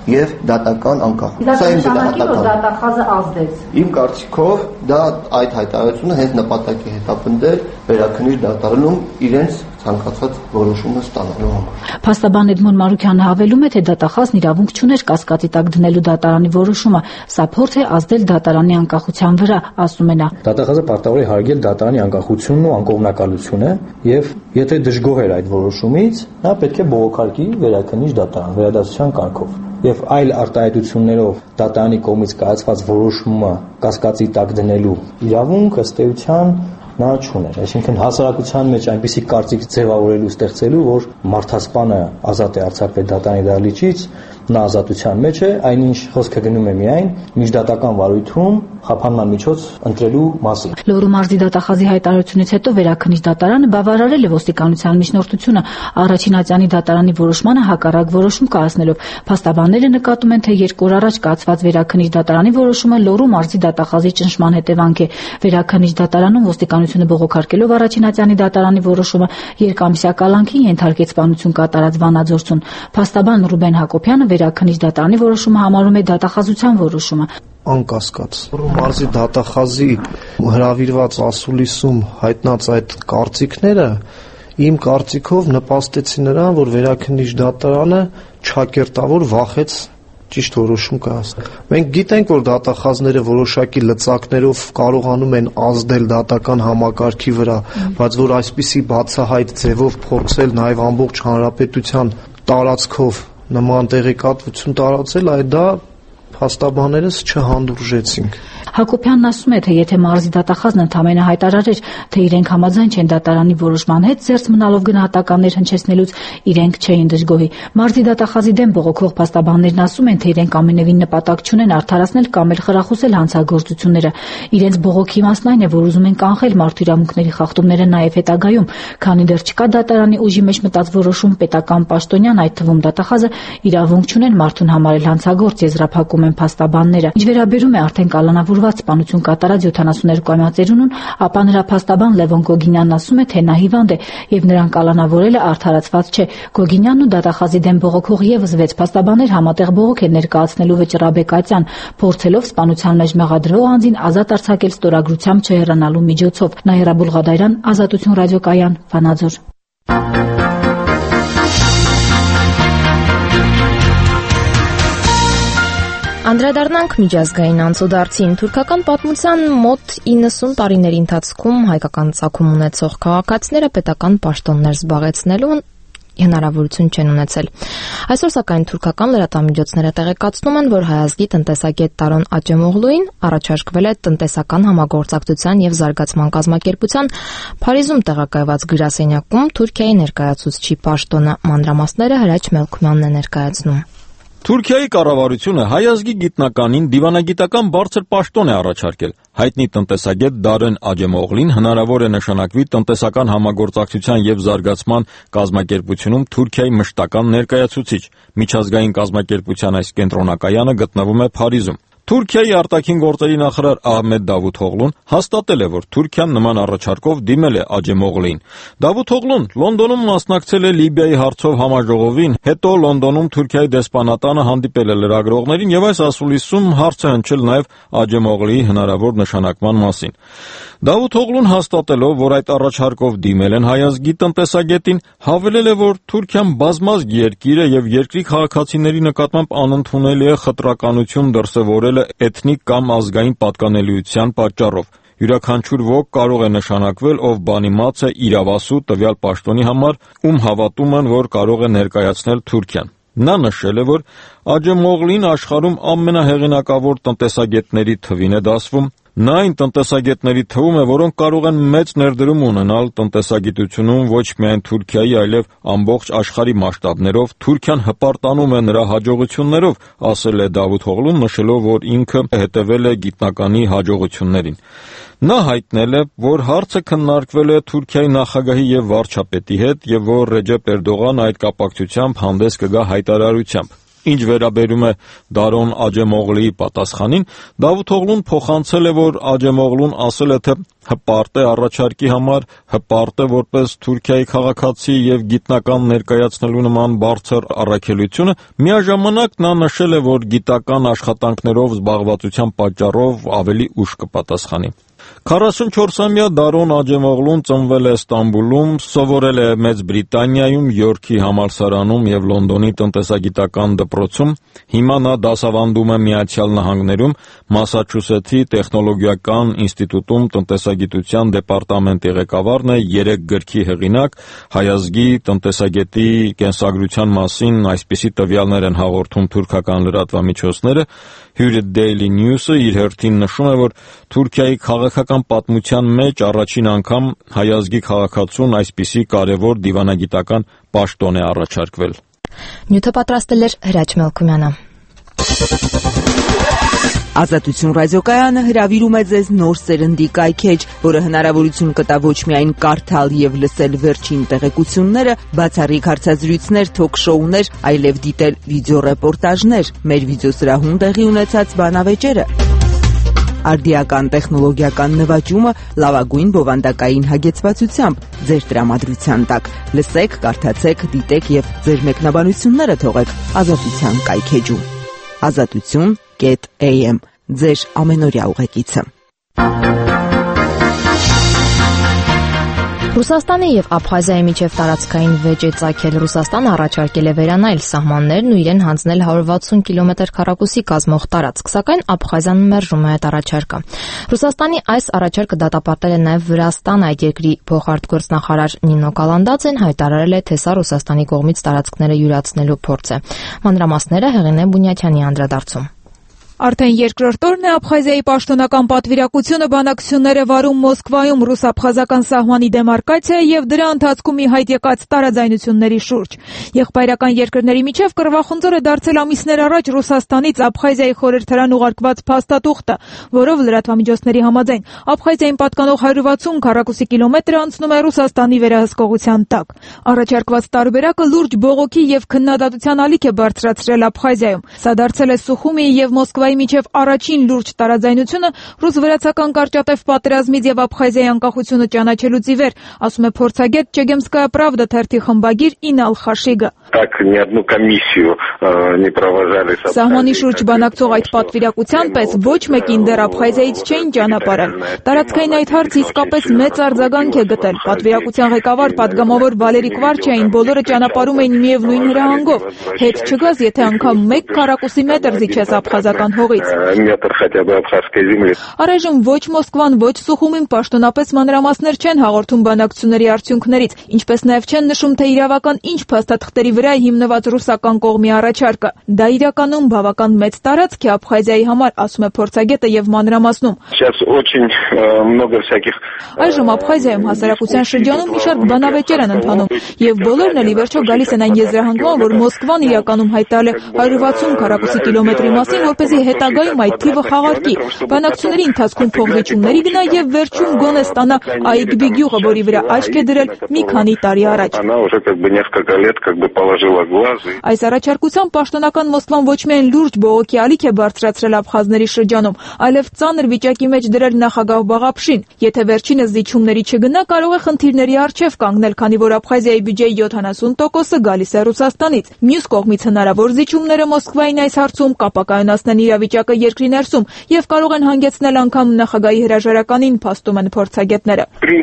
եւ դատական անկախություն։ Սա իմ գնահատականն է։ Դատախազը ազդեց։ Իմ կարծիքով դա այդ հայտարարությունը հենց նպատակի հետապնդել վերաքննիչ դատարանում իրենց ցանկացած որոշումը ստանալու համար։ Փաստաբան Էդմոն Մարուկյանը հավելում է, թե դատախազն իրավունք չուներ կասկածի տակ դնելու դատարանի որոշումը, սա փորձ է ազդել դատարանի անկախության վրա, ասում է նա։ Դատախազը պարտավոր է հարգել դատարանի անկախությունն ու անկողմնակալությունը, եւ եթե դժգոհ էր այդ որոշումից, նա պետք է բողոքարկի վերաքննիչ դատարան վերադասության կարգով։ Եվ այլ արտահայտություններով դատարանի կողմից կայացված որոշումը կասկածի տակ դնելու իրավունք ըստ էության նա չուներ, այսինքն հասարակության մեջ այնպիսի կարծիք ձևավորելու, ստեղծելու, որ մարդասպանը ազատ է արձակվել դատարանի դահլիճից, նա ազատության մեջ է, այնինչ խոսքը գնում է միայն միջդատական վարույթում խափանման միջոց ընտրելու մասին։ Լոռու մարզի դատախազի հայտարարությունից հետո վերաքննիչ դատարանը բավարարել է ոստիկանության միջնորդությունը առաջին ատյանի դատարանի որոշմանը հակառակ որոշում կայացնելով։ Փաստաբանները նկատում են, թե 2 օր առաջ կայացված վերաքննիչ դատարանի որոշումը Լոռու մարզի դատախազի ճնշման հետևանք է։ Վերաքննիչ դատարանում ոստիկանությունը բողոքարկելով առաջին ատյանի դատարանի որոշումը երկամսյա կալանքին ենթարկեց սպանություն կատարած Վանաձորցուն։ Փաստաբան Ռուբեն Հակոբյանը վերաքննիչ դատարանի որոշումը համարում է դատախազության որոշումը։ Անկասկած մարզի դատախազի հրավիրված ասուլիսում հայտնած այդ կարծիքները իմ կարծիքով նպաստեցին նրան, որ վերաքննիչ դատարանը չակերտավոր վախեց ճիշտ որոշում կայացնել։ Մենք գիտենք, որ դատախազները որոշակի լծակներով կարողանում են ազդել դատական համակարգի վրա, բայց որ այսպիսի բացահայտ ձևով փորձել նաև ամբողջ հանրապետության տարածքով նման տեղեկատվություն տարածել, այդ դա փաստաբաներս չհանդուրժեցինք։ Հակոբյանն ասում է, թե եթե մարզի դատախազն ընդամենը հայտարարեր, թե իրենք համաձայն չեն դատարանի որոշման հետ զերծ մնալով գնահատականներ հնչեցնելուց, իրենք չէին դժգոհի։ Մարզի դատախազի դեմ բողոքող փաստաբաններն ասում են, թե իրենք ամենևին նպատակ չունեն արդարացնել կամ էլ խրախուսել հանցագործությունները։ Իրենց բողոքի իմաստն այն է, որ ուզում են կանխել մարդու իրավունքների խախտումները նաև հետագայում, քանի դեռ չկա դատարանի ուժի մեջ մտած որոշում, պետական պաշտոնյան, այդ թվում դատախազը, իրավունք չունեն մարդուն համարել հանցագործ, եզրափակում են փաստաբանները։ Ինչ վերաբերում է արդեն կալանավորված սպանություն կատարած 72-ամյա ծերունուն, ապա նրա փաստաբան Լևոն Գոգինյանն ասում է, թե նա հիվանդ է եւ նրան կալանավորելը արդարացված չէ։ Գոգինյանն ու դատախազի դեմ բողոքող եւս 6 փաստաբաններ համատեղ բողոք են ներկայացնելու վճռաբեկատյան, փորձելով սպանության մեջ մեղադրվող անձին ազատ արձակել ստորագրությամբ չհեռանալու միջոցով։ Նաիրա Բուլղադարյան, Ազատություն ռադիոկայան, Վանաձոր։ Անդրադառնանք միջազգային անցուդարձին։ Թուրքական պատմության մոտ 90 տարիների ընթացքում հայկական ծագում ունեցող քաղաքացիները պետական պաշտոններ զբաղեցնելու հնարավորություն չեն ունեցել։ Այսօր սակայն թուրքական լրատվամիջոցները տեղեկացնում են, որ հայազգի տնտեսագետ Տարոն Աջեմօղլուին առաջարկվել է տնտեսական համագործակցության եւ զարգացման կազմակերպության Փարիզում տեղակայված գրասենյակում Թուրքիայի ներկայացուցչի պաշտոնը։ Մանրամասները Հրաչ Մելքումյանն է ներկայացնում։ Թուրքիայի կառավարությունը հայազգի գիտնականին դիվանագիտական բարձր պաշտոն է առաջարկել։ Հայտնի տնտեսագետ Դարեն Աջեմօղլին հնարավոր է նշանակվի տնտեսական համագործակցության եւ զարգացման կազմակերպությունում Թուրքիայի մշտական ներկայացուցիչ։ Միջազգային կազմակերպության այս կենտրոնակայանը գտնվում է Փարիզում։ Թուրքիայի արտաքին գործերի նախարար Ահմեդ Դավութօղլուն հաստատել է, որ Թուրքիան նման առաջարկով դիմել է Աջեմօղլիին։ Դավութօղլուն Լոնդոնում մասնակցել է Լիբիայի հարցով համաժողովին, հետո Լոնդոնում Թուրքիայի դեսպանատանը հանդիպել է լրագրողներին եւ այս ասուլիսում հարց է հնչել նաեւ Աջեմօղլիի հնարավոր նշանակման մասին։ Դավութօղլուն հաստատելով, որ այդ առաջարկով դիմել են հայազգի տնտեսագետին, հավելել է, որ Թուրքիան բազմազգ երկիր է եւ երկրի քաղաքացիների նկատմամբ անընդունելի է խտրականություն դրսեւորելը էթնիկ կամ ազգային պատկանելիության պատճառով։ Յուրաքանչյուր ոք կարող է նշանակվել, ով բանիմաց է իրավասու տվյալ պաշտոնի համար, ում հավատում են, որ կարող է ներկայացնել Թուրքիան։ Նա նշել է, որ Աջեմօղլին աշխարհում ամենահեղինակավոր տնտեսագետների թվին է դասվում։ Նա այն տնտեսագետների թվում է, որոնք կարող են մեծ ներդրում ունենալ տնտեսագիտությունում ոչ միայն Թուրքիայի, այլև ամբողջ աշխարհի մասշտաբներով։ Թուրքիան հպարտանում է նրա հաջողություններով, ասել է Դավութօղլուն, նշելով, որ ինքը հետևել է գիտնականի հաջողություններին։ Նա հայտնել է, որ հարցը քննարկվել է Թուրքիայի նախագահի եւ վարչապետի հետ եւ որ Ռեջեփ Էրդողան այդ կապակցությամբ հանդես կգա հայտարարությամբ։ Ինչ վերաբերում է Դարոն Աջեմօղլիի պատասխանին, Դավութօղլուն փոխանցել է, որ Աջեմօղլուն ասել է, թե հպարտ է առաջարկի համար, հպարտ է որպես Թուրքիայի քաղաքացի եւ գիտնական ներկայացնելու նման բարձր առաքելությունը, միաժամանակ նա նշել է, որ գիտական աշխատանքներով զբաղվածության պատճառով ավելի ուշ կպատասխանի։ 44-ամյա Դարոն Աջեմօղլուն ծնվել է Ստամբուլում, սովորել է Մեծ Բրիտանիայում, Յորքի համալսարանում եւ Լոնդոնի տնտեսագիտական դպրոցում։ Հիմա նա դասավանդում է Միացյալ Նահանգներում, Մասաչուսեթսի տեխնոլոգիական ինստիտուտում տնտեսագիտության դեպարտամենտի ղեկավարն է, 3 գրքի հեղինակ, հայազգի տնտեսագետի կենսագրության մասին այսպիսի տվյալներ են հաղորդում թուրքական լրատվամիջոցները։ Հյուրը Daily News-ը իր հերթին նշում է, որ Թուրքիայի քաղաքական պատմության մեջ առաջին անգամ հայազգի քաղաքացուն այսպիսի կարևոր դիվանագիտական պաշտոն է առաջարկվել։ Նյութը պատրաստել էր Հրաչ Մելքումյանը։ Ազատություն ռադիոկայանը հրավիրում է ձեզ նոր սերնդի կայքեջ, որը հնարավորություն կտա ոչ միայն կարդալ եւ լսել վերջին տեղեկությունները, բացառիկ հարցազրույցներ, թոք-շոուներ, այլև դիտել վիդեոռեպորտաժներ, մեր վիդեոսրահում տեղի ունեցած բանավեճերը, արդիական տեխնոլոգիական նվաճումը լավագույն բովանդակային հագեցվածությամբ ձեր տրամադրության տակ։ Լսեք, կարդացեք, դիտեք եւ ձեր մեկնաբանությունները թողեք Ազատության կայքեջում։ Azatutun.am ձեր ամենօրյա ուղեկիցը։ Ռուսաստանի եւ Աբխազիայի միջև տարածքային վեճ է ծագել։ Ռուսաստանը առաջարկել է վերանայել սահմաններն ու իրեն հանձնել 160 կիլոմետր քառակուսի կազմող տարածք, սակայն Աբխազիան մերժում է այդ առաջարկը։ Ռուսաստանի այս առաջարկը դատապարտել է նաեւ Վրաստան, այդ երկրի փոխարտգործնախարար Նինո Կալանդաձեն հայտարարել է, թե սա Ռուսաստանի կողմից տարածքները յուրացնելու փորձ է։ Մանրամասները Հեղինե Բունյաթյանի անդրադարձում։ Արդեն երկրորդ օրն է Աբխազիայի պաշտոնական պատվիրակությունը բանակցություններ է վարում Մոսկվայում ռուս-աբխազական սահմանի դեմարկացիա եւ դրա ընթացքում ի հայտ եկած տարաձայնությունների շուրջ։ Եղբայրական երկրների միջև կռվախունձոր է դարձել ամիսներ առաջ Ռուսաստանից Աբխազիայի խորհրդարան ուղարկված փաստաթուղթը, որով լրատվամիջոցների համաձայն Աբխազիային պատկանող 160 քառակուսի կիլոմետրը անցնում է Ռուսաստանի վերահսկողության տակ։ Առաջարկված տարբերակը լուրջ բողոքի եւ քննադատության ալիք է բարձրացրել Աբխազիայում։ Սա դարձել է Սուխումի եւ Մոսկվայի միջև առաջին լուրջ տարաձայնությունը ռուս-վրացական կարճատև պատերազմից եւ Աբխազիայի անկախությունը ճանաչելուց ի վեր, ասում է փորձագետ Չեգեմսկայա Պրավդա թերթի խմբագիր Ինալ Խաշիգը։ Սահմանի շուրջ բանակցող այդ պատվիրակության պես ոչ մեկին դեռ Աբխազիայից չէին ճանապարհել։ Տարածքային այդ հարցը իսկապես մեծ արձագանք է գտել։ Պատվիրակության ղեկավար պատգամավոր Վալերի Կվարչյային բոլորը ճանապարհում էին միևնույն հրահանգով։ Հետ չգաս, եթե անգամ 1 քառակուսի մետր զիջես աբխազական հողից։ Առայժմ ոչ Մոսկվան, ոչ Սուխումին պաշտոնապես մանրամասներ չեն հաղորդում բանակցությունների արդյունքներից, ինչպես նաև չեն նշում, թե իրավական ինչ փաստաթղթերի վրա է հիմնված ռուսական կողմի առաջարկը։ Դա իրականում բավական մեծ տարածք է Աբխազիայի համար, ասում է փորձագետը եւ մանրամասնում։ Այժմ Աբխազիայում հասարակության շրջանում մի շարք բանավեճեր են ընթանում եւ բոլորն էլ ի վերջո գալիս են այն եզրահանգման, որ Մոսկվան իրականում հայտարարել է 160 քառակուսի կիլոմետրի մասին, որպեսզի հետագայում այդ թիվը խաղարկի։ Բանակցությունների ընթացքում փոխվիճումների գնա եւ վերջում գոնե ստանա Այգբի գյուղը, որի վրա աչք է դրել մի քանի տարի առաջ։ Այս առաջարկության պաշտոնական Մոսկվան ոչ միայն լուրջ բողոքի ալիք է բարձրացրել աբխազների շրջանում, այլև ծանր վիճակի մեջ դրել նախագահ Բաղապշին։ Եթե վերջինս զիջումների չգնա, կարող է խնդիրների առջև կանգնել, քանի որ Աբխազիայի բյուջեի 70%-ը գալիս է Ռուսաստանից։ Մյուս կողմից հնարավոր զիջումները Մոսկվային այս հարցում կապակայունացնեն իրավիճակը երկրի ներսում եւ կարող են հանգեցնել անգամ նախագահի հրաժարականին, փաստում են փորձագետները։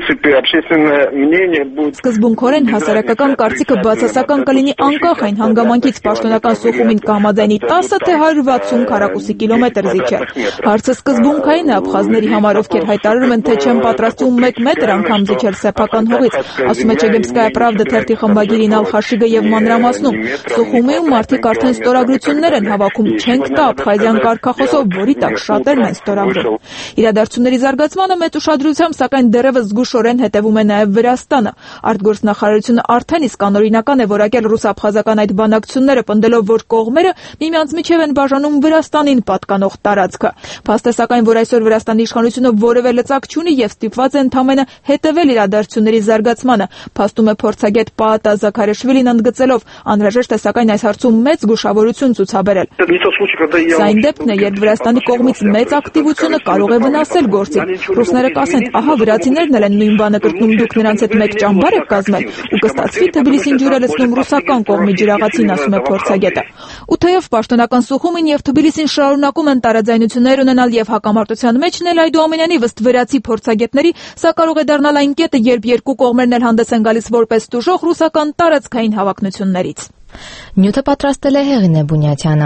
Սկզբունքորեն հասարակական կարծիքը բացասական կլինի անկախ այն հանգամանքից պաշտոնական Սուխումին կհամաձայնի 10 թե 160 քառակուսի կիլոմետր զիջել։ Հարցը սկզբունքային է աբխազների համար, ովքեր հայտարարում են, թե չեն պատրաստվում 1 մետր անգամ զիջել սեփական հողից, ասում է Չեգեմսկայա Պրավդա թերթի խմբագիր Ինալ Խաշիգը եւ մանրամասնում։ Սուխումիում մարդիկ արդեն ստորագրություններ են հավաքում, չենք տա Աբխազիան կարգախոսով, որի տակ շատերն են ստորագրում։ Իրադարձությունների զարգացմանը մեծ ուշադրությամբ, սակայն դեռևս զգուշորեն հետևում է նաև Վրաստանը։ Արտգործնախարարությունը արդեն իսկ կանոնական է որակել ռուս-աբխազական այդ բանակցությունները, պնդելով, որ կողմերը միմյանց միջև են բաժանում Վրաստանին պատկանող տարածքը։ Փաստ է սակայն, որ այսօր Վրաստանի իշխանությունը որևէ լծակ չունի եւ ստիպված է ընդամենը հետեւել իրադարձությունների զարգացմանը, փաստում է փորձագետ Պաատա Զաքարեշվիլին ընդգծելով, անհրաժեշտ է սակայն այս հարցում մեծ զգուշավորություն ցուցաբերել։ Սա այն դեպքն է, երբ Վրաստանի կողմից մեծ ակտիվությունը կարող է վնասել գործին։ Ռուսները կասեն, ահա վրացիներն էլ են նույն բանը կրտնում, դուք նրանց հետ մեկ ճամբար եք կազմել, ու կստացվի Թբիլիսին ջուր է լցնում ռուսական կողմի ջրաղացին, ասում է փորձագետը։ Ու թեև պաշտոնական Սուխումին եւ Թբիլիսին շարունակում են տարաձայնություններ ունենալ եւ հակամարտության մեջն էլ, այդուամենայնիվ ըստ վրացի փորձագետների, սա կարող է դառնալ այն կետը, երբ երկու կողմերն էլ հանդես են գալիս որպես տուժող ռուսական տարածքային հավակնություններից։ Նյութը պատրաստել է Հեղինե Բունյաթյանը։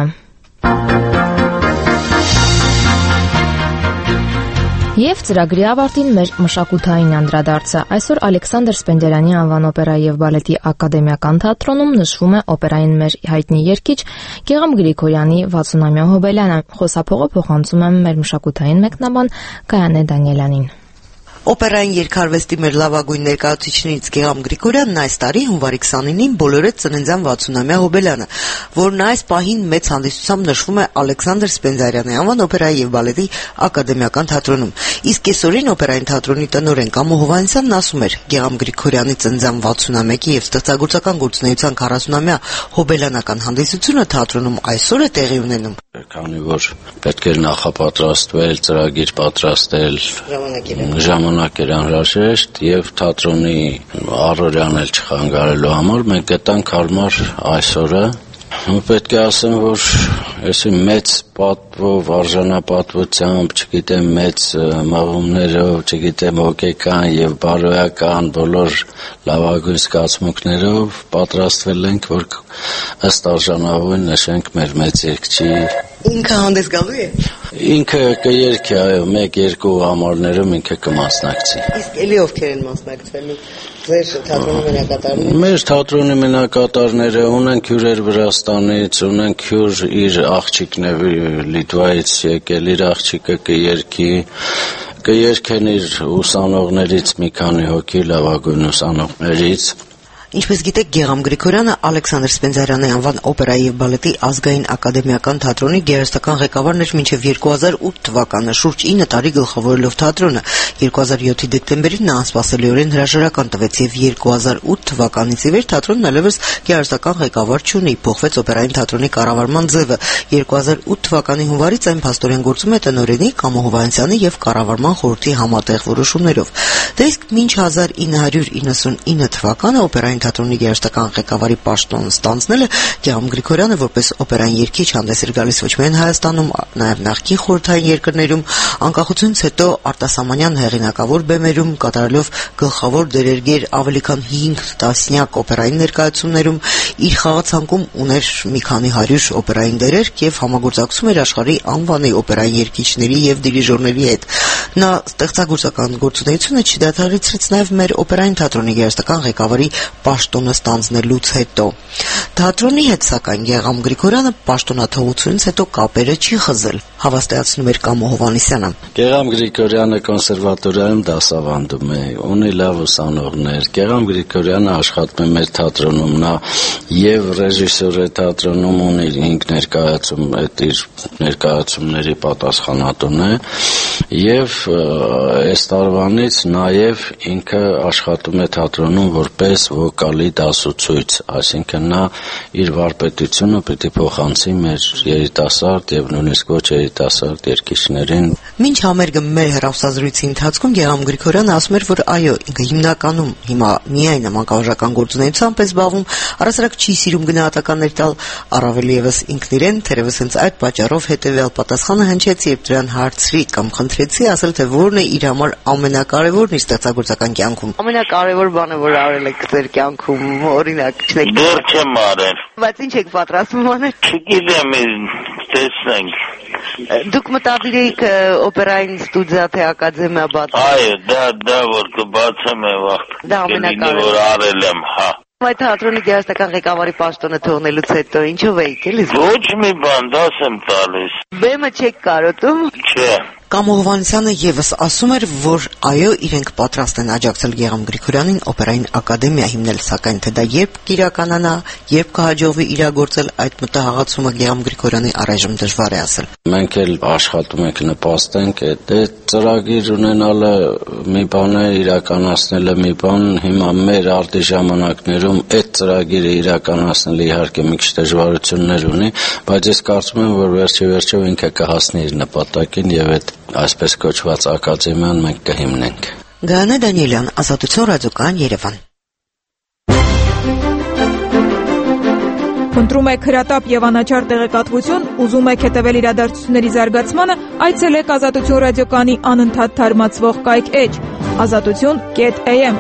Եվ ծրագրի ավարտին մեր մշակութային անդրադարձը։ Այսօր Ալեքսանդր Սպենդիարյանի անվան օպերայի եւ բալետի ակադեմիական թատրոնում նշվում է օպերային մեր հայտնի երգիչ Գեղամ Գրիգորյանի 60-ամյա հոբելյանը։ Խոսափողը փոխանցում եմ մեր մշակութային մեկնաբան Գայանե Դանիելյանին։ Օպերային երգարվեստի մեր լավագույն ներկայացուցիչներից Գեղամ Գրիգորյանն այս տարի հունվարի 29-ին բոլորեց ծննդյան 60-ամյա հոբելյանը, որն այս պահին մեծ հանդիսությամբ նշվում է Ալեքսանդր Սպենդիարյանի անվան օպերայի եւ բալետի ակադեմիական թատրոնում։ Իսկ այսօրին օպերային թատրոնի տնօրեն Կամո Հովհաննիսյանն ասում էր. Գեղամ Գրիգորյանի ծննդյան 61-ի եւ ստեղծագործական գործունեության 40-ամյա հոբելյանական հանդիսությունը թատրոնում այսօր է տեղի ունենում։ Քանի որ պետք էր նախապատրաստվել, ծրագիր պատրաստել, ժամանակ էր անհրաժեշտ եւ թատրոնի առօրյան էլ չխանգարելու համար մենք գտանք հարմար այսօրը։ Պետք է ասեմ, որ այսի մեծ պատվով, արժանապատվությամբ, չգիտեմ, մեծ մաղումներով, չգիտեմ, հոգեկան եւ բարոյական բոլոր լավագույն զգացմունքներով պատրաստվել ենք, որ ըստ արժանավորին նշենք մեր մեծ երգչի։ Ինքը հանդես գալու է։ Ինքը կերքի, այո, 1-2 համարներում ինքը կմասնակցի։ Իսկ էլի ովքեր են մասնակցելու։ Ձեր թատրոնի մենակատարները։ Մեր թատրոնի մենակատարները ունենք հյուրեր Վրաստանից, ունենք հյուր իր աղջիկն է Լիտվայից եկել, իր աղջիկը կերքեն իր ուսանողներից մի քանի հոգի, լավագույն ուսանողներից։ Ինչպես գիտեք, Գեղամ Գրիգորյանը Ալեքսանդր Սպենդիարյանի անվան օպերայի եւ բալետի ազգային ակադեմիական թատրոնի գերեստական ղեկավարն էր մինչև 2008 թվականը, շուրջ 9 տարի գլխավորելով թատրոնը։ 2007-ի դեկտեմբերին նա անսպասելիորեն հրաժարական տվեց եւ 2008 թվականից ի վեր թատրոնն այլևս գերեստական ղեկավար չունի, փոխվեց օպերային թատրոնի կառավարման ձևը։ 2008 թվականի հունվարից այն փաստորեն գործում է տնօրենի Կամո Հովհաննիսյանի եւ կառավարման խորհրդի համատեղ որոշումներով։ Դե իսկ մինչ 1999 թվականը օպերային թատրոնի գերեստական ղեկավարի պաշտոնը ստանձնելը Գեղամ Գրիգորյանը որպես օպերային երգիչ հանդես էր գալիս ոչ միայն Հայաստանում, նաև նախկին խորհրդային երկրներում, անկախությունից հետո արտասահմանյան հեղինակավոր բեմերում կատարելով գլխավոր դերեր ավելի քան 5 տասնյակ օպերային ներկայացումներում, իր խաղացանկում ուներ մի քանի 100 օպերային դերեր եւ համագործակցում էր աշխարհի անվանի օպերային երգիչների եւ դիրիժորների հետ։ Նա ստեղծագործական գործունեությունը չդադարեցրեց նաև մեր օպերային թատրոնի գերեստական ղեկավարի պաշտոնը ստանձնելուց հետո։ Թատրոնի հետ սակայն Գեղամ Գրիգորյանը պաշտոնաթողությունից հետո կապերը չի խզել, հավաստիացնում էր Կամո Հովհաննիսյանը։ Գեղամ Գրիգորյանը կոնսերվատորիայում դասավանդում է, ունի լավ ուսանողներ։ Գեղամ Գրիգորյանը աշխատում է մեր թատրոնում, նա եւ ռեժիսոր է թատրոնում, ունի 5 ներկայացում, այդ իր ներկայացումների պատասխանատուն է եւ այս տարվանից նաեւ ինքը աշխատում է թատրոնում որպես վոկալի դասուցույց, այսինքն նա իր վարպետությունը պիտի փոխանցի մեր երիտասարդ եւ նույնիսկ ոչ երիտասարդ երգիչներին։ Մինչ համերգը մեր հեռախոսազրույցի ընթացքում Գեղամ Գրիգորյանը ասում էր, որ այո, ինքը հիմնականում հիմա միայն մանկավարժական գործունեությամբ է զբաղվում, առասարակ չի սիրում գնահատականներ տալ, առավել եւս ինքն իրեն, թերևս հենց այդ պատճառով հետեւյալ պատասխանը հնչեց, երբ դրան հարցրի կամ խնդրեցի, ասել թե որն է իր համար ամենակարևորն իր ստեղծագործական կյանքում։ Ամենակարևոր բանը, որ արել եք ձեր կյանքում, օրինակ, չեք դեռ չեմ արել։ Բայց ինչ եք պատրաստվում անել։ Չգիտեմ, տեսնենք։ Դուք մտադիր եք օպերային ստուդիա թե ակադեմիա բացել։ Այո, դա որ կբացեմ է վաղ։ Դա ամենակարևորը որ արել եմ, հա։ Այդ թատրոնի գերեստական ղեկավարի պաշտոնը թողնելուց հետո ինչով եք էլի։ Ոչ մի բան, դաս եմ տալիս։ Բեմը չեք կարոտում։ Չէ։ Կամո Հովհաննիսյանը եւս ասում էր, որ այո, իրենք պատրաստ են աջակցել Գեգամ Գրիգորյանին օպերային ակադեմիա հիմնել, սակայն թե դա երբ կիրականանա, երբ կհաջողվի իրագործել այդ մտահղացումը Գեգամ Գրիգորյանի առայժմ դժվար է ասել։ Մենք էլ աշխատում ենք նպաստենք այդ ծրագիր ունենալը մի բան է, իրականացնելը մի բան, հիմա մեր արտի ժամանակներում այդ ծրագիրը իրականացնելը իհարկե մի քիչ դժվարություններ ունի, բայց ես կարծում եմ, որ վերջիվերջո ինքը կհասնի իր նպատակին եւ այդ այսպես կոչված ակադեմիան մենք կհիմնենք։ Գայանե Դանիելյան, Ազատություն ռադիոկայան, Երևան։ Ընտրում եք հրատապ եւ անաչառ տեղեկատվություն, ուզում եք հետևել իրադարձությունների զարգացմանը, այցելեք Ազատություն ռադիոկայանի անընդհատ թարմացվող կայք էջ azatutun.am։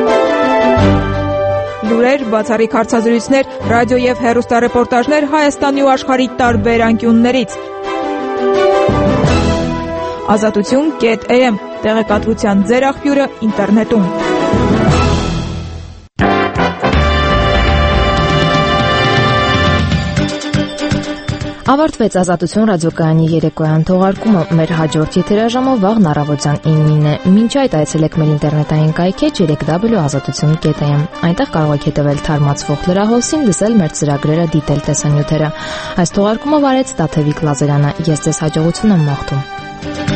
Լուրեր, բացառիկ հարցազրույցներ, ռադիո եւ հեռուստառեպորտաժներ Հայաստանի ու աշխարհի տարբեր անկյուններից։ Azatutun.am տեղեկատվության ձեր աղբյուրը ինտերնետում։ Ավարտվեց Ազատություն ռադիոկայանի երեկոյան թողարկումը։ Մեր հաջորդ եթերաժամը վաղն առավոտյան 9-ին է։ Մինչ այդ այցելեք մեր ինտերնետային կայքեջ www.azatutun.am։ Այնտեղ կարող եք հետևել թարմացվող լրահոսին, լսել մեր ծրագրերը, դիտել տեսանյութերը։ Այս թողարկումը վարեց Տաթևիկ Լազարյանը։ Ես ձեզ հաջողություն եմ մաղթում։